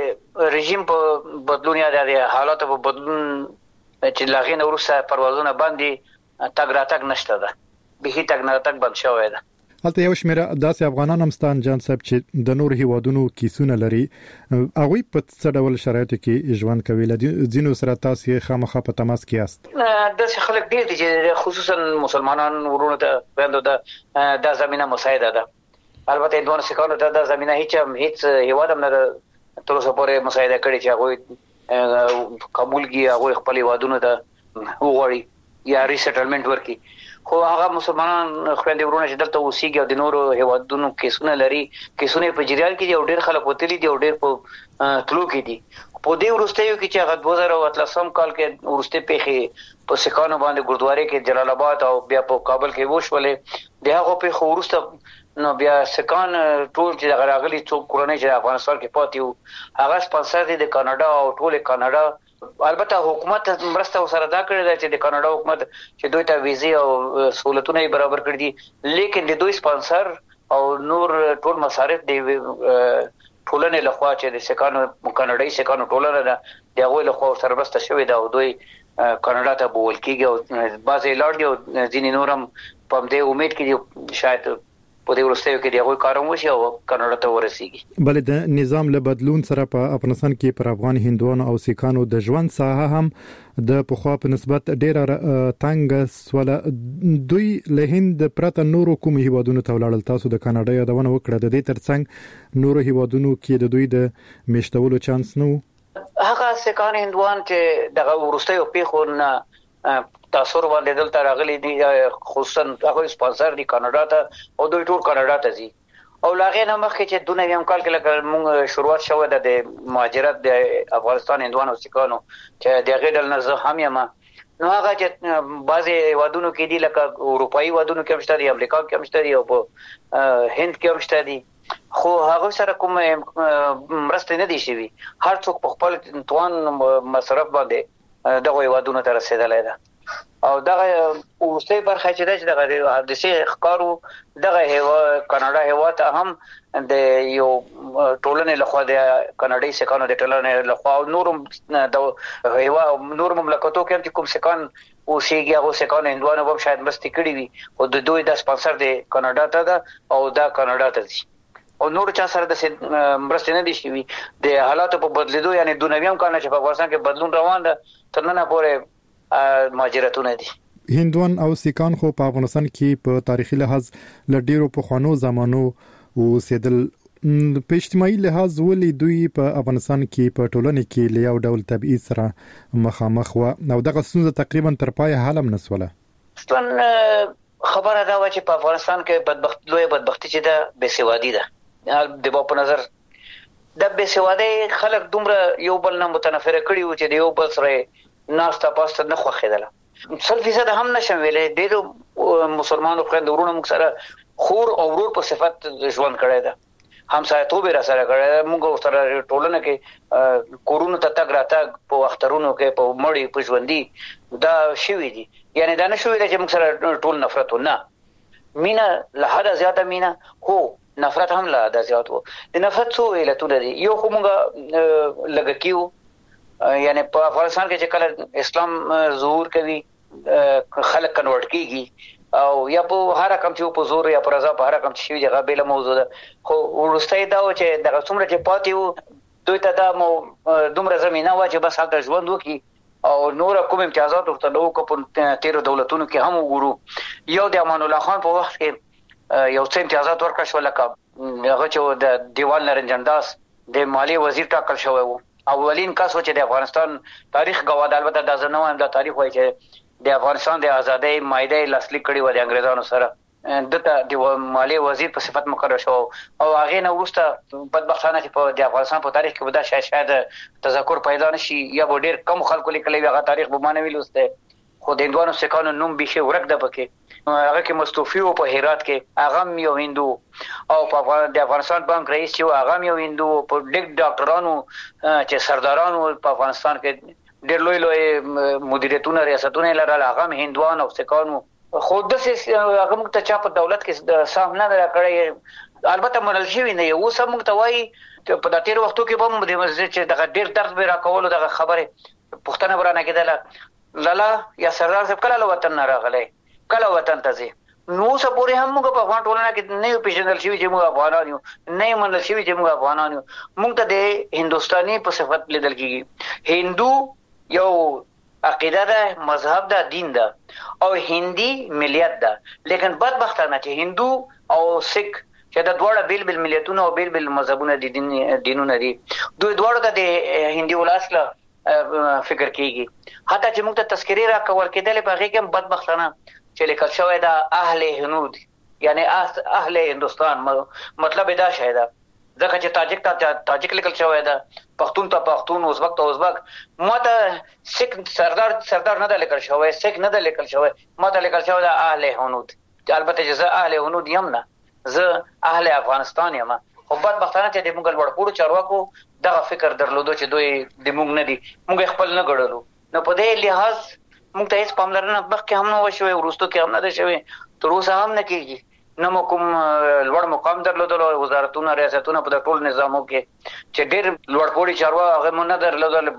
د رژیم په بدلون یا د حالاتو په بدلون چې لاغې وروسته پروازونه باندې تګ راتګ نشته ده، به تګ راتګ بند شوی ده. هلته یو شمېر داسې افغانان هم ستان جان صاحب چې د نور هیوادونو کیسونه لري، هغه په څه ډول شرایطو کې ژوند کوي؟ ځینو سره تاسو خامخا په تماس کې یاست؟ داسې خلک ډېر دي چې خصوصا مسلمانان ورونو ته باندې د د زمينه مساعده ده. البته دوه سکانو ته د زمينه هیڅ هیڅ هیواد هم نه تر اوسه پورې مساعده کړي چې هغه قبول کړي، هغه خپل هیوادونو ته وغواړي یا ریسټلمنټ ورکړي. خو هغه مسلمانان خويندې ورونه چې دلته اوسېږي او د نورو هیوادونو کیسونه لري، کیسونه په جریان کې دي او ډېر خلک وتلي دي او ډېر په تلو کې دي. په دې وروستیو کې چې هغه دوه زره اتلسم کال کې ورسته پیښې په سکانو باندې ګردواري کې جلال آباد او بیا په کابل کې وشولې، د هغه په ورسته نو بیا سکان ټول چې دغه راغلي څو کورونه چې افغانستان کې پاتې وو هغه سپانسر دي د کاناډا او ټول کاناډا. البته حکومت مرسته سره دا کړی دی چې د کاناډا حکومت چې دوی ته ویزې او سہولتونه برابر کړی دي، لیکن د دوی سپانسر او نور ټول مصارف دی ټولنې لخوا چې د سکانو کاناډایي سکانو ټولنه ده د هغوی لخوا سره مرسته شوې ده او دوی کاناډا ته بوول کېږي او بعضې لاړ دي او ځینې نور هم په همدې امید کې دي شاید په دې وروستیو کې د هغوی کار هم وشي او کاناډا ته ورسېږي. بلې د نظام له بدلون سره په افغانستان کې پر افغان هندوانو او سیکانو د ژوند ساحه هم د پخوا په نسبت ډېره تنګه سوله. دوی له هند پرته نورو کوم هیوادونو ته ولاړل؟ تاسو د کاناډا یادونه وکړه، د دې ترڅنګ نورو هیوادونو کې د دوی د میشتولو چانس نه و؟ هغه سیکان هندوان چې دغه وروستیو پیښو نه تاثر باندې دلته راغلي دي، خصوصا هغه سپانسر دي کاناډا ته او دوی ټول کاناډا ته ځي. او لاغې نه مخکې چې دونه یم کال کې لکه موږ شروعات شوه د مهاجرت د افغانستان هندوانو سیکانو چې د غېډل نه زه هم یم، نو هغه چې بعضي وادونو کې دي لکه اروپאי وادونو کې هم شته دي، امریکا کې هم شته دي او په هند کې هم شته دي، خو هغه سره کوم مرسته نه دي شوی. هر څوک په خپل توان مصرف باندې دغه وادونو ته رسیدلای ده. او دغه اوسې برخه چې دغه حادثه ښکارو دغه هوا کاناډا هوا ته هم د یو ټولنې لخوا د کاناډي سکانو د ټولنې لخوا نورم د هوا نور مملکتو کې کوم سکان او شيږي هغه سکان هندوانو هم شاید مستي کړی وي او د دوی د سپانسر د کاناډا ته ده او دا کاناډا ته دي او نور چا سره د مرستې نه دي شوی. د حالاتو په بدلیدو یعنی د نویم کال چې په افغانستان کې بدلون روان ده تر نن پورې ماجراتونه دي. هندوان او سیکان خو په افغانستان کې په تاریخي لحاظ لډیرو په خوانو زمانو او سیدل په اجتماعي لحاظ ولې دوی په افغانستان کې په ټولنه کې له یو ډول تبعیض سره مخامخ و او دغه ستونزه تقریبا تر پای حالم نسوله. ستون خبره دا و چې په افغانستان کې بدبخت لوی بدبختی چې ده بېسوادي ده. د په نظر د بېسوادي خلک دومره یو بل نه متنفره کړي و چې د یو بل سره ناستا پاسته نه خوخیدله. سل فیصد هم نشم ویلې ډېر مسلمانانو خويند ورونه موږ سره خور او ورور په صفت ژوند کړی ده، همسایتوب را سره کړی ده. موږ سره ټولنه کې کورونو ته تګ راتګ په اخترونو کې په مړی په ژوندۍ دا شوي دي. یعنی دا نه شوي چې موږ سره ټول نفرت نه مینا له حد زیاته مینا هو نفرت هم له حد زیات وو. د نفرت څو علتونه دي. یو خو موږ لګکیو یعنی په افغانستان کې چې کله اسلام ظهور کوي خلک کنورټ کیږي او یا په هر رقم چې په زور یا په رضا په هر رقم چې شي دغه بیل موضوع ده. خو ورسته دا و چې دغه څومره چې پاتې وو دوی ته دا مو دومره زمينه و چې بس هلته ژوند وکي او نور کوم امتیازات ورته نو کو په تیر دولتونو کې هم وګورو. یو د امان الله خان په وخت کې یو څه امتیازات ورکړ شو لکه هغه چې د دیوال نرنجن داس د مالی وزیر ټاکل شوی وو. اولین کس چې د افغانستان تاریخ غواړي البته دا زنه وایم دا تاریخ وایي چې د افغانستان د ازادۍ مایده لاسلیک کړي و د انګريزانو سره دته د مالی وزیر په صفت مقرر شو او هغه نو وروسته بدبختانه چې په د افغانستان په تاریخ کې ودا شاید شاید تذکر پیدا نشي یا به ډیر کم خلکو لیکلي هغه تاریخ به مانوي لسته. خو د هندوانو سکانو نوم به ورک ده پکې هغه کې مستوفی او په هرات کې هغه یو هندو او په د افغانستان بانک رئیس چې هغه یو هندو په ډیک ډاکټرانو چې سردارانو په افغانستان کې ډېر لوی لوی مدیریتونه ریاستونه لرل هغه هندوان او سکانو. خو د هغه موږ ته چا په دولت کې سهم نه راکړی البته منل شوی نه یو سم موږ ته وایي چې په داتیر وختو کې به موږ د مسجد چې دغه ډېر درد به راکول دغه خبره پښتنه برانه کېدله لالا یا سردار صاحب کله وطن نه راغلی کله وطن ته ځي نو سپوري هم موږ په افغان ټولنه کې نه پیژندل شوی چې موږ افغانان یو نه منل شوی چې موږ افغانان یو. موږ ته د هندستاني په صفت لیدل کېږي. هندو یو عقیده ده مذهب ده دین ده او هندي ملیت ده. لیکن بدبختانه چې هندو او سکھ چې د دوړه بیل بیل ملیتونه او بیل بیل مذهبونه دي دینونه دي دوی دوړه د هندي ولاسله فکر کیږي. حتی چې موږ ته تذکری را کول کېدل په هغه کې بدبختانه چې لیکل شوی دا اهل هنود یعنی اهل هندستان مطلب دا شاید ځکه چې تاجک ته تاجک لیکل شوی دا پښتون ته پښتون ازبک ته ازبک ماته سکھ سردار سردار نه لیکل شوی سکھ نه لیکل شوی ماته لیکل شوی دا اهل هنود. البته چې زه اهل هنود یم نه زه اهل افغانستان یم. خو بدبختانه چې د موږ لوړپوړو چارواکو دغه فکر درلودو چې دوی د موږ نه دي موږ خپل نه ګړلو. نو په دې لحاظ موږ ته هیڅ پاملرنه مخکې هم نه وشوي ورستو کې هم نه ده شوي تر اوسه هم نه کېږي. نه مو کوم لوړ مقام درلودل وزارتونه ریاستونه په ټول نظامو کې چې ډېر لوړپوړي چارواکي هغه مو نه درلودل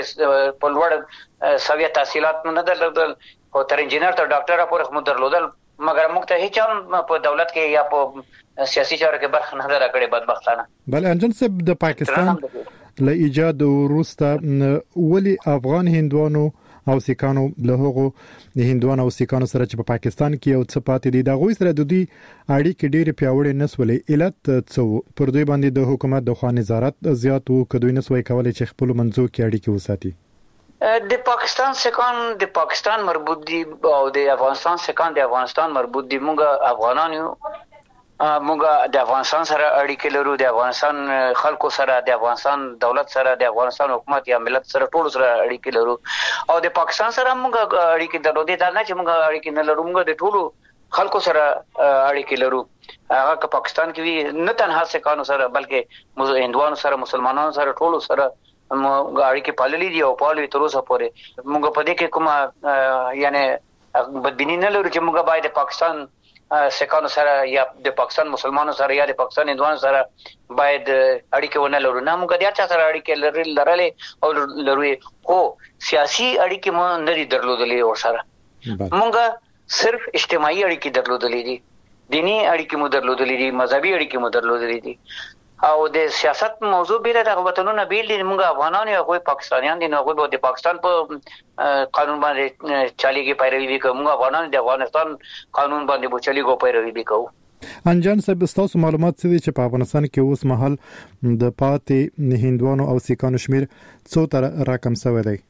په لوړ سویه تحصیلات نه درلودل او تر انجینر ته ډاکټر پورې مو درلودل مګر موږ ته هیڅ هم په دولت کې یا په سیاسي چارو کې برخه نه درکړې بدبختانه. بل انجن صاحب د پاکستان له ایجاد وروسته ولی افغان هندوانو او سیکانو له هغو د هندوانو او سیکانو سره چې په پاکستان کې یو څه پاتې دي دا غوي سره د دوی اړیکې ډېر پیاوړې نسولې علت څه پر دوی باندې د حکومت د خوا نظارت زیات وو کدوې نسوي کولای چې خپل منځو کې اړیکې وساتي. د پاکستان سکان د پاکستان مربوط دي او د افغانستان سکان د افغانستان مربوط دي. موږ افغانان یو موږ د افغانستان سره اړیکې لرو، د افغانستان خلکو سره، د افغانستان دولت سره، د افغانستان حکومت یا ملت سره ټول سره اړیکې لرو، او د پاکستان سره موږ اړیکې درلودې. دا نه چې موږ اړیکې نه لرو، موږ د ټولو خلکو سره اړیکې لرو. هغه که پاکستان کې وي، نه تنها سکانو سره بلکې هندوانو سره، مسلمانانو سره، ټولو سره موږ اړیکې پاللې دي او پالو تر اوسه پورې. موږ په دې کې کومه یعنی بدبینی نه لرو چې موږ باید د پاکستان سکانو سره یا د پاکستان مسلمانانو سره یا د پاکستان هندوانو سره باید اړیکې ونه لرو. نه، موږ د هر چا سره اړیکې لرلې او لرو، خو سیاسي اړیکې مو نه دي درلودلې ورسره. موږ صرف اجتماعي اړیکې درلودلې دي، دینی اړیکې مو درلودلې دي، مذهبي اړیکې مو درلودلې دي، او د سیاست موضوع بیره د وطنونو بیل دي. موږ افغانان یو، هغوی پاکستانیان دي، نو هغوی د پاکستان په قانون باندې چاليږي، پیروي وکړو. موږ افغانان د افغانستان قانون باندې په چاليګو پیروي وکړو. انجان صاحب، تاسو معلومات څه دي چې په افغانستان کې اوس مهال د پاتې هندوانو او سیکانو شمیر څو تر راکم شوی دی؟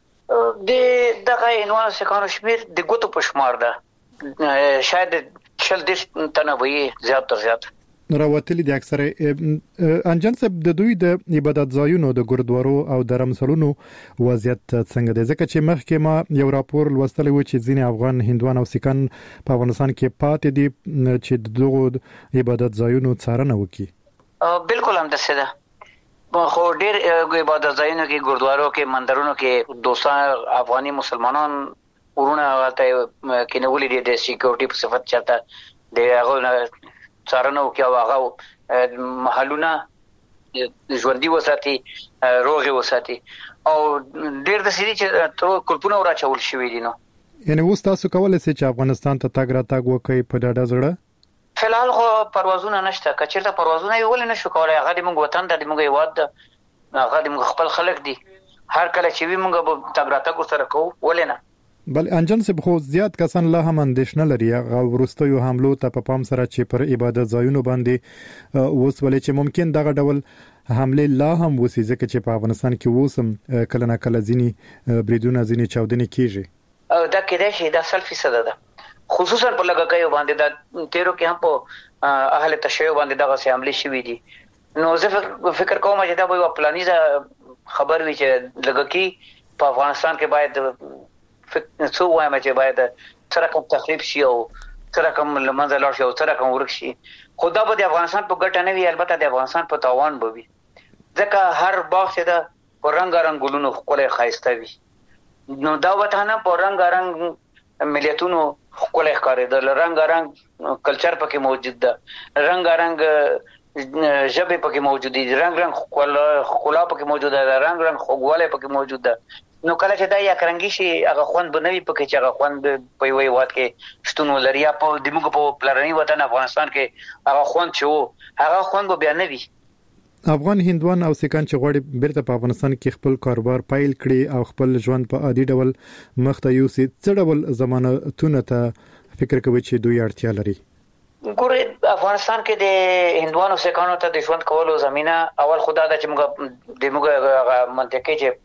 د دغه هندوانو سیکانو شمیر د ګوتو په شمار ده، شاید شل دیش تنه وي، زیات تر زیات راوتلي دي اکثره. انجان صاحب، د دوی د عبادت ځایونو د ګردوارو او درمسلونو وضعیت څنګه دی؟ ځکه چې مخکې ما یو راپور لوستلی و چې ځینې افغان هندوان او سیکان په افغانستان کې پاتې دي چې دغه عبادت ځایونو څارنه وکړي. بالکل هم داسې ده، خو ډېر عبادت ځایونو کې، ګردوارو کې، مندرونو کې دوستان افغاني مسلمانان ورونه ته کېنولي دي د سکیورټي په صفت چاته د هغه څارنه وکړي او هغه محلونه ژوندي وساتي، روغ وساتي، او ډېر د سړي چې تر کلپونه راچول شوی دي. نو یعنی اوس تاسو کولای شئ چې افغانستان ته تاګ را تاګ وکړئ په ډاډه زړه؟ فلحال خو پروازونه نشته. که چېرته پروازونه یې ولې نشو کولای، هغه د موږ وطن ته، د موږ هیواد ده، هغه د موږ خپل خلک دي، هر کله چې وي موږ به تاګ را تاګ ورسره کوو، ولې نه؟ بل انجن صاحب، خو زیات کسان لا هم اندېښنه لري هغه وروستیو حملو ته په پام سره چې پر عبادت ځایونو باندې اوس ولې چې ممکن دغه ډول حمله لا هم وسی، ځکه چې په افغانستان کې اوسم کله نه کله ځینی بریدونه، ځینی چاودنې کیږي. دا کېدای شي دا سل فیصد ده، خصوصا په لګکایو باندې. دا تیرو کې هم په اهل تشیع باندې دغه سي حمله شوې دي. نو زه فکر کوم چې دا به یو پلانیزه خبر وي چې لګکی په افغانستان کې باید څو وایم چې باید سره کوم تخریب شي او سره کوم لمنځه لاړ شي او سره کوم ورک شي. خو دا به د افغانستان په ګټه نه وي، البته د افغانستان په تاوان به وي، ځکه هر باغ چې دا په رنګارنګ ګلونو ښکلی ښایسته وي، نو دا وطن په رنګارنګ ملیتونو ښکلی ښکارېدل، رنګارنګ کلچر پکې موجود ده، رنګارنګ ژبې پکې موجود دي، رنګ رنګ ښکلا پکې موجوده ده، رنګ رنګ خوږوالی پکې موجود ده. نو کله چې دا یا کرنګي شي، هغه خوند به نوي پکې چې هغه خوند په یوې وخت کې شتون ولري، یا په د موږ په پلرني وطن افغانستان کې هغه خوند چې وو، هغه خوند به بیا نه وي. افغان هندوان او سیکان چې غواړي بیرته په افغانستان کې خپل کاروبار پیل کړي او خپل ژوند په عادي ډول مخته یوسي، څه ډول ضمانتونه ته فکر کوي چې دوی اړتیا لري؟ ګوره، افغانستان کې د هندوانو سیکانو ته د ژوند کولو زمينه اول خدا ده چې موږ د موږ منطقې چې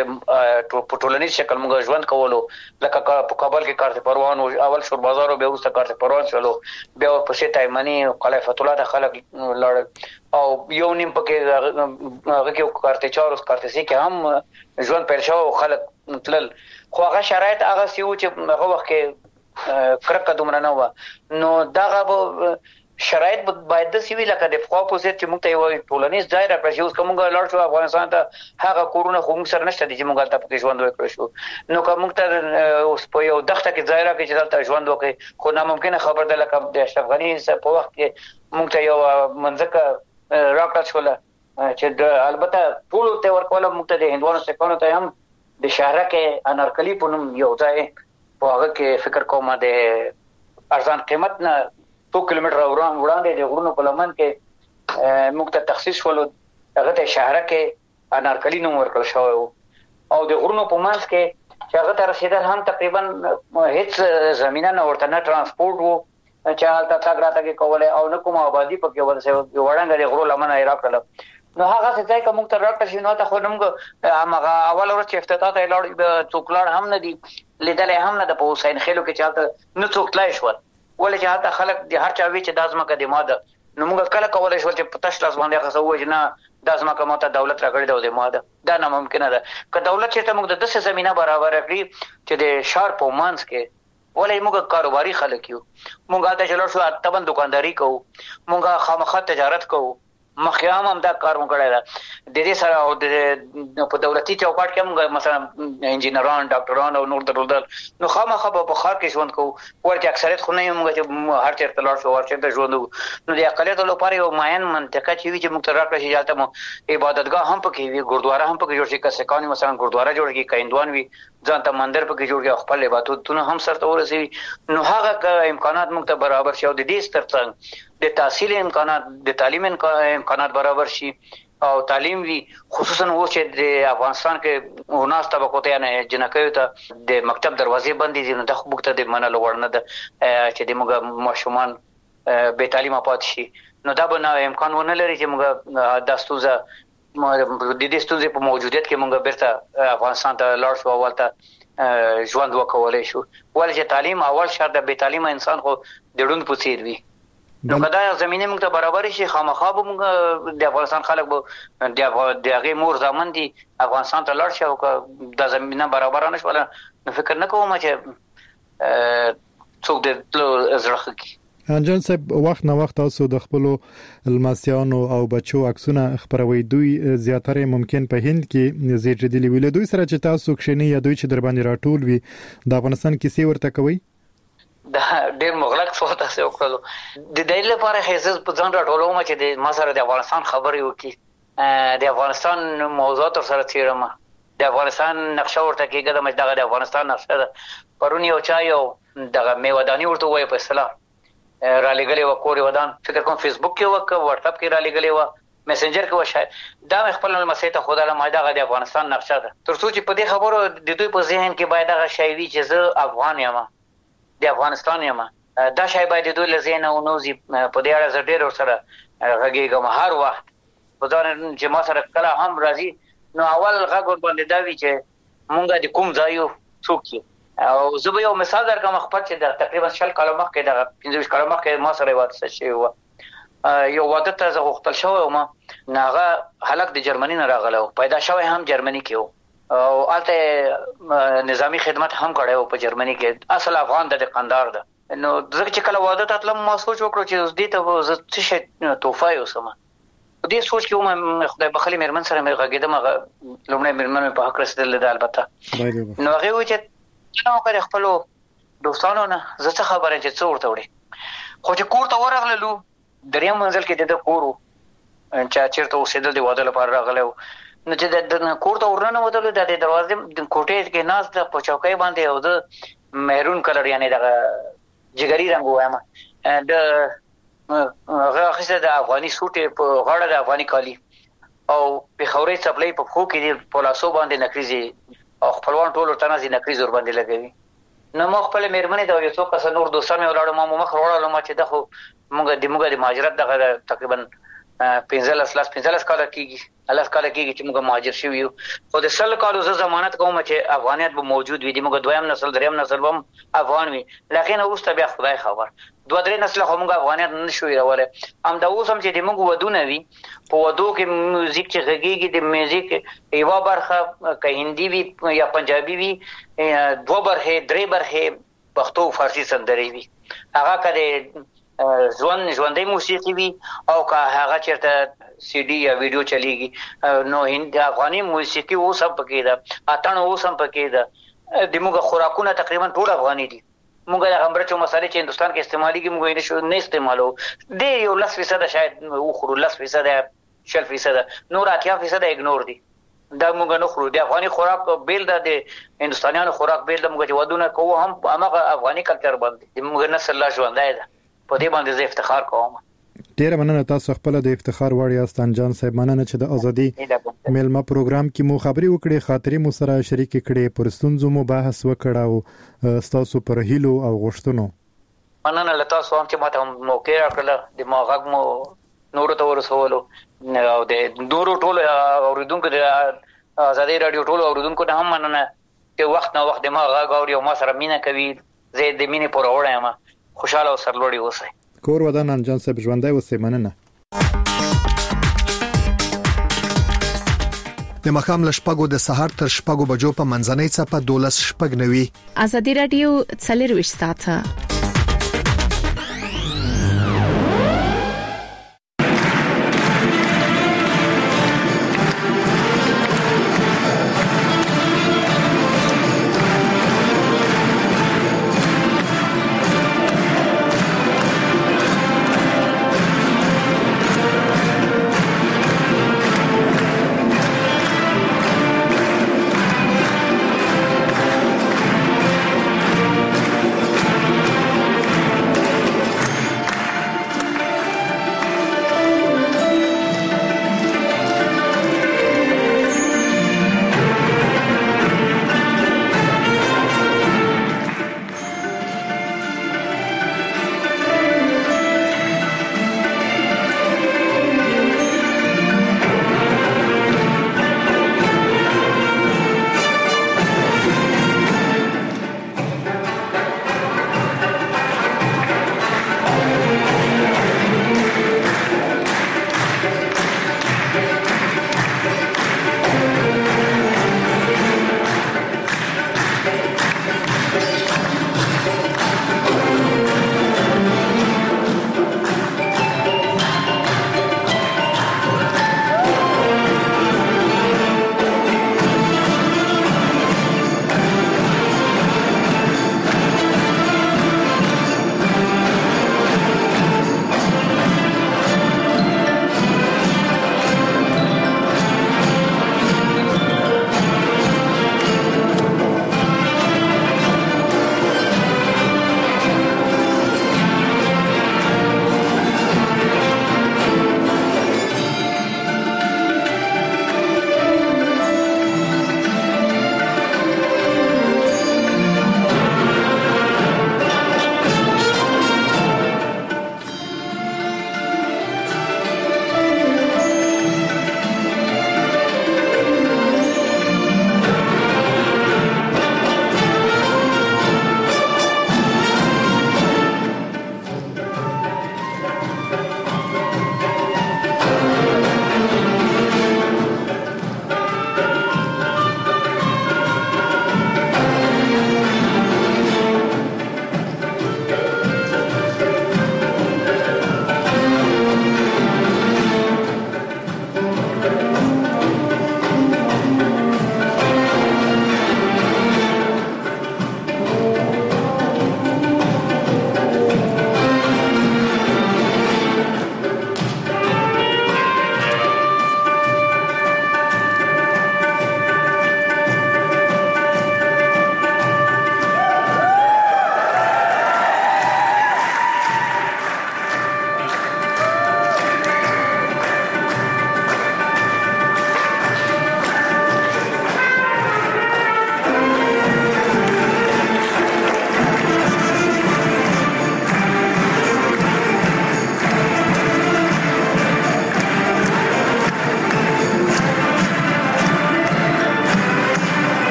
په ټولنیز شکل موږ ژوند کولو، لکه په کابل کې کارت پروان او اول شور بازار او بیا وروسته کارت پروان شلو، بیا په تایمنی او قلعه فتح الله د خلک لړ، او یو نیم پکې هغه کې کارت چار او کارت سي کې هم ژوند پیل شو او خلک تلل. خو هغه شرایط هغه سیو چې هغه وخت کې کرکه دومره نه و، نو دغه شرایط باید د سیوی لکه د فقو په څیر چې موږ ته یو ټولنیز ځای راکړي. اوس کومه لړ شو افغانستان ته هغه کورونه خو موږ سره نشته دي چې موږ ته پکې ژوند وکړو شو، نو کوم ته اوس په یو دغه کې ځای راکړي چې دلته ژوند وکړي، خو ناممکن خبر ده لکه د اشرف غنی په وخت کې موږ ته یو منځکه راکړل شو چې البته ټول ته ورکول، موږ ته د هندوانو سیکانو ته هم د شهره کې انارکلی په نوم یو ځای په هغه کې فکر کوم د ارزان قیمت نه دو کیلومتر وړاندې د غرونو په لمن کې موږ ته تخصیص ولو، هغه ته شهره کې انارکلی نوم ورکړل شوی او د غرونو په منځ کې چې هغه ته رسیدل هم تقریبا هیڅ زمينه نه ورته، نه ترانسپورت وو چې هلته تګ راتګ کولای او نه کوم آبادی پکې ورسې وړاندې د غرو لمن یې راکړل. نو هغه څه ځای کوم تر راکړل شي، نو ته خو موږ هغه اول ورځ چې افتتاح ته لاړ څوکلار هم نه دي لیدل، هم نه د حسین خیلو کې چالت نه څوک تلای شو، ولې چې هغه خلک د هر چا وی چې د ازمکه د ماده نو موږ کله کولای شو چې په تاسو لاس باندې خاصه وای نه د ازما کومه ته دولت راغړي دا د ماده دا نه ممکنه ده که دولت چې موږ د دسه زمينه برابر کړی چې د شار په مانس کې ولې موږ کاروباري خلک یو موږ د چلو شو تبن دکانداری کوو موږ خامخا تجارت کوو مخیام هم دا کار وکړای دا د دې سره او د په دولتي چوکاټ کې موږ مثلا انجینران ډاکټران او نور درول نو خامخا په بخار کې ژوند کوو ورته اکثریت خو نه موږ چې هر چیرته لاړ شو ورته د ژوند نو د اقلیت لپاره یو معین منطقه چې وی چې موږ تر راکړی چې جاته مو عبادتګاه هم پکې وي ګردواره هم پکې جوړ شي که سکاني مثلا ګردواره جوړ کی کیندوان وي ځان ته مندر پکې جوړ کی خپل عبادتونه هم سره ورسوي نو هغه امکانات موږ ته برابر شي او د دې سترڅنګ د تحصیل امکانات د تعلیم امکانات برابر شي او تعلیم وی خصوصا و چې د افغانستان کې وناس طبقو ته نه جنکیو ته د مکتب دروازې بندې دي نو د خو ته د منلو ورنه ده چې د موږ ماشومان به تعلیم پات شي نو دا به امکان ونه لري چې موږ د ستوزه د دې ستوزه په موجودیت کې موږ بیرته افغانستان ته لاړ شو اولته ژوند وکولای شو ولې چې تعلیم اول شرط د به تعلیم انسان خو د ډوند پوسیر وي نو کدا زمينه موږ ته برابر شي خامخا به موږ د افغانستان خلک به د هغه مور ځامن دي افغانستان ته لاړ شي او د زمينه برابر نه شول نو فکر نه کوم چې څوک د زړه کې انجان صاحب وخت نه وخت تاسو د خپل الماسیانو او بچو عکسونه خبروي دوی زیاتره ممکن په هند کې زیاتېدلی ویل دوی سره چې تاسو کښنی یا دوی چې در باندې راټول وي د افغانستان کیسې ورته کوي دا ډېر مغلق څه تاسو وکړلو د دې لپاره هیڅ په ځان راټولوم چې د ما سره د افغانستان خبرې وکړي د افغانستان موضوعات سره تیرم د افغانستان نقشه ورته کېږي د مجدغه د افغانستان نقشه ده پرونی او چا یو دغه میوادانی ورته وای په اصطلاح را لګلې و کوري ودان فکر کوم فیسبوک کې وک واتس اپ کې را لګلې و میسنجر کې و شاید دا خپل مسیته خدای له ماده د افغانستان نقشه ده ترڅو چې په دې خبرو د دوی په ذهن کې باید هغه شی وي چې زه افغان یم د افغانستان یم دا شی باید دوی له ذهن او نوزي په دې اړه زه ډېر سره غږیږم هر وخت په ځان چې ما سره کله هم راځي نو اول غږ ور باندې دا وی چې مونږ د کوم ځایو څوک یو او زه به یو مثال درکوم خپل چې د تقریبا شل کال مخکې د پنځه کال مخکې ما سره واده شوی و یو واده ته زه غوښتل شوی و ما ناغه هلک د جرمني نه راغله پیدا شوی هم جرمني کې و او البته نظامی خدمت هم کړو په جرمني کې اصل افغان د قندار ده نو ځکه چې کله واده ته تلم ما سوچ وکړو چې دې ته زه څه شي توفه یو سم دې سوچ کې ما خدای بخلي مېرمن سره مې غږیدم لومړی مېرمن په حق رسیدل ده البته نو هغه و چې نو کړ خپل دوستانو نه زه څه خبره چې څو ورته وړي خو چې کور ته ورغللو دریم منزل کې د کورو چې چیرته اوسېدل دی واده لپاره راغلو نو چې د کور ته ورننه ودل د دروازې د کوټې کې ناز د پچوکۍ باندې او د مهرون کلر یعنی د جګری رنگ وایم د هغه خسته د افغاني سوټ په غاړه د افغاني کالی او په خوري چپلې په خو کې په لاسو باندې نکریزي او خپلوان ټول ورته نه نکریز ور باندې لګوي نو مخ په مېرمنې دا یو څو کس نور دوستانه ولاړو ما مخ وړاله ما چې دغه موږ د موږ د مهاجرت دغه تقریبا پنځه لاس لاس پنځه لاس کال کېږي الله کال کېږي چې موږ مهاجر شوی یو خو د سل کالو زه ضمانت کوم چې افغانیت به موجود وي د موږ دویم نسل دریم نسل هم افغان وي لکه اوس ته بیا خدای خبر دوه درې نسل هم موږ افغانیت نشوي راوړل هم دا اوس هم چې د موږ ودونه وي په ودو کې موزیک چې غږیږي د میوزیک یو برخه که هندي وي یا پنجابي وي دوه برخه درې برخه پښتو فارسی سندري وي هغه کله ځوان ژوندۍ موسیقي وي او که هغه چیرته سی ډي یا ویډیو چلیږي نو هند افغاني موسیقي اوس هم پکې ده اتن اوس هم پکې ده د موږ خوراکونه تقریبا ټول افغاني دي موږ د غمبرچو مسالې چې هندستان کې استعماليږي موږ یې نشو نه استعمالو دی یو لس فیصد شاید وخورو لس فیصد شل فیصد نور اتیا فیصد اګنور دي دا موږ نه خورو د افغاني خوراک بیل ده د هندستانيانو خوراک بیل ده موږ چې ودونه کوو هم هغه افغاني کلچر باندې موږ نسل لا ژوندای ده په دې باندې زه افتخار کوم ډیر مننه تاسو خپل د افتخار وړ یاست انجان صاحب مننه چې د ازادي میلمه پروګرام کې مو خبري وکړې خاطرې مو سره شریک کړې پر ستونزو مو بحث وکړ او تاسو پر هیلو او غوښتنو مننه له تاسو هم چې ماته موقع راکړه د ما غږ مو نور ته ورسولو او د نورو ټول اوریدونکو د ازادي رادیو ټول اوریدونکو ته هم مننه چې وخت نه وخت ما غږ او ما سره مینه کوي زه د مینې پر وړایم خوشاله او سرلوړي اوسئ کور ودان انجان صاحب ژوندۍ اوسې مننه. د مخام لشپګو د سهار تر شپږو بجو په منځنۍ چپه دولس شپږ نوي. ازادي رادیو څلور وشت ساعته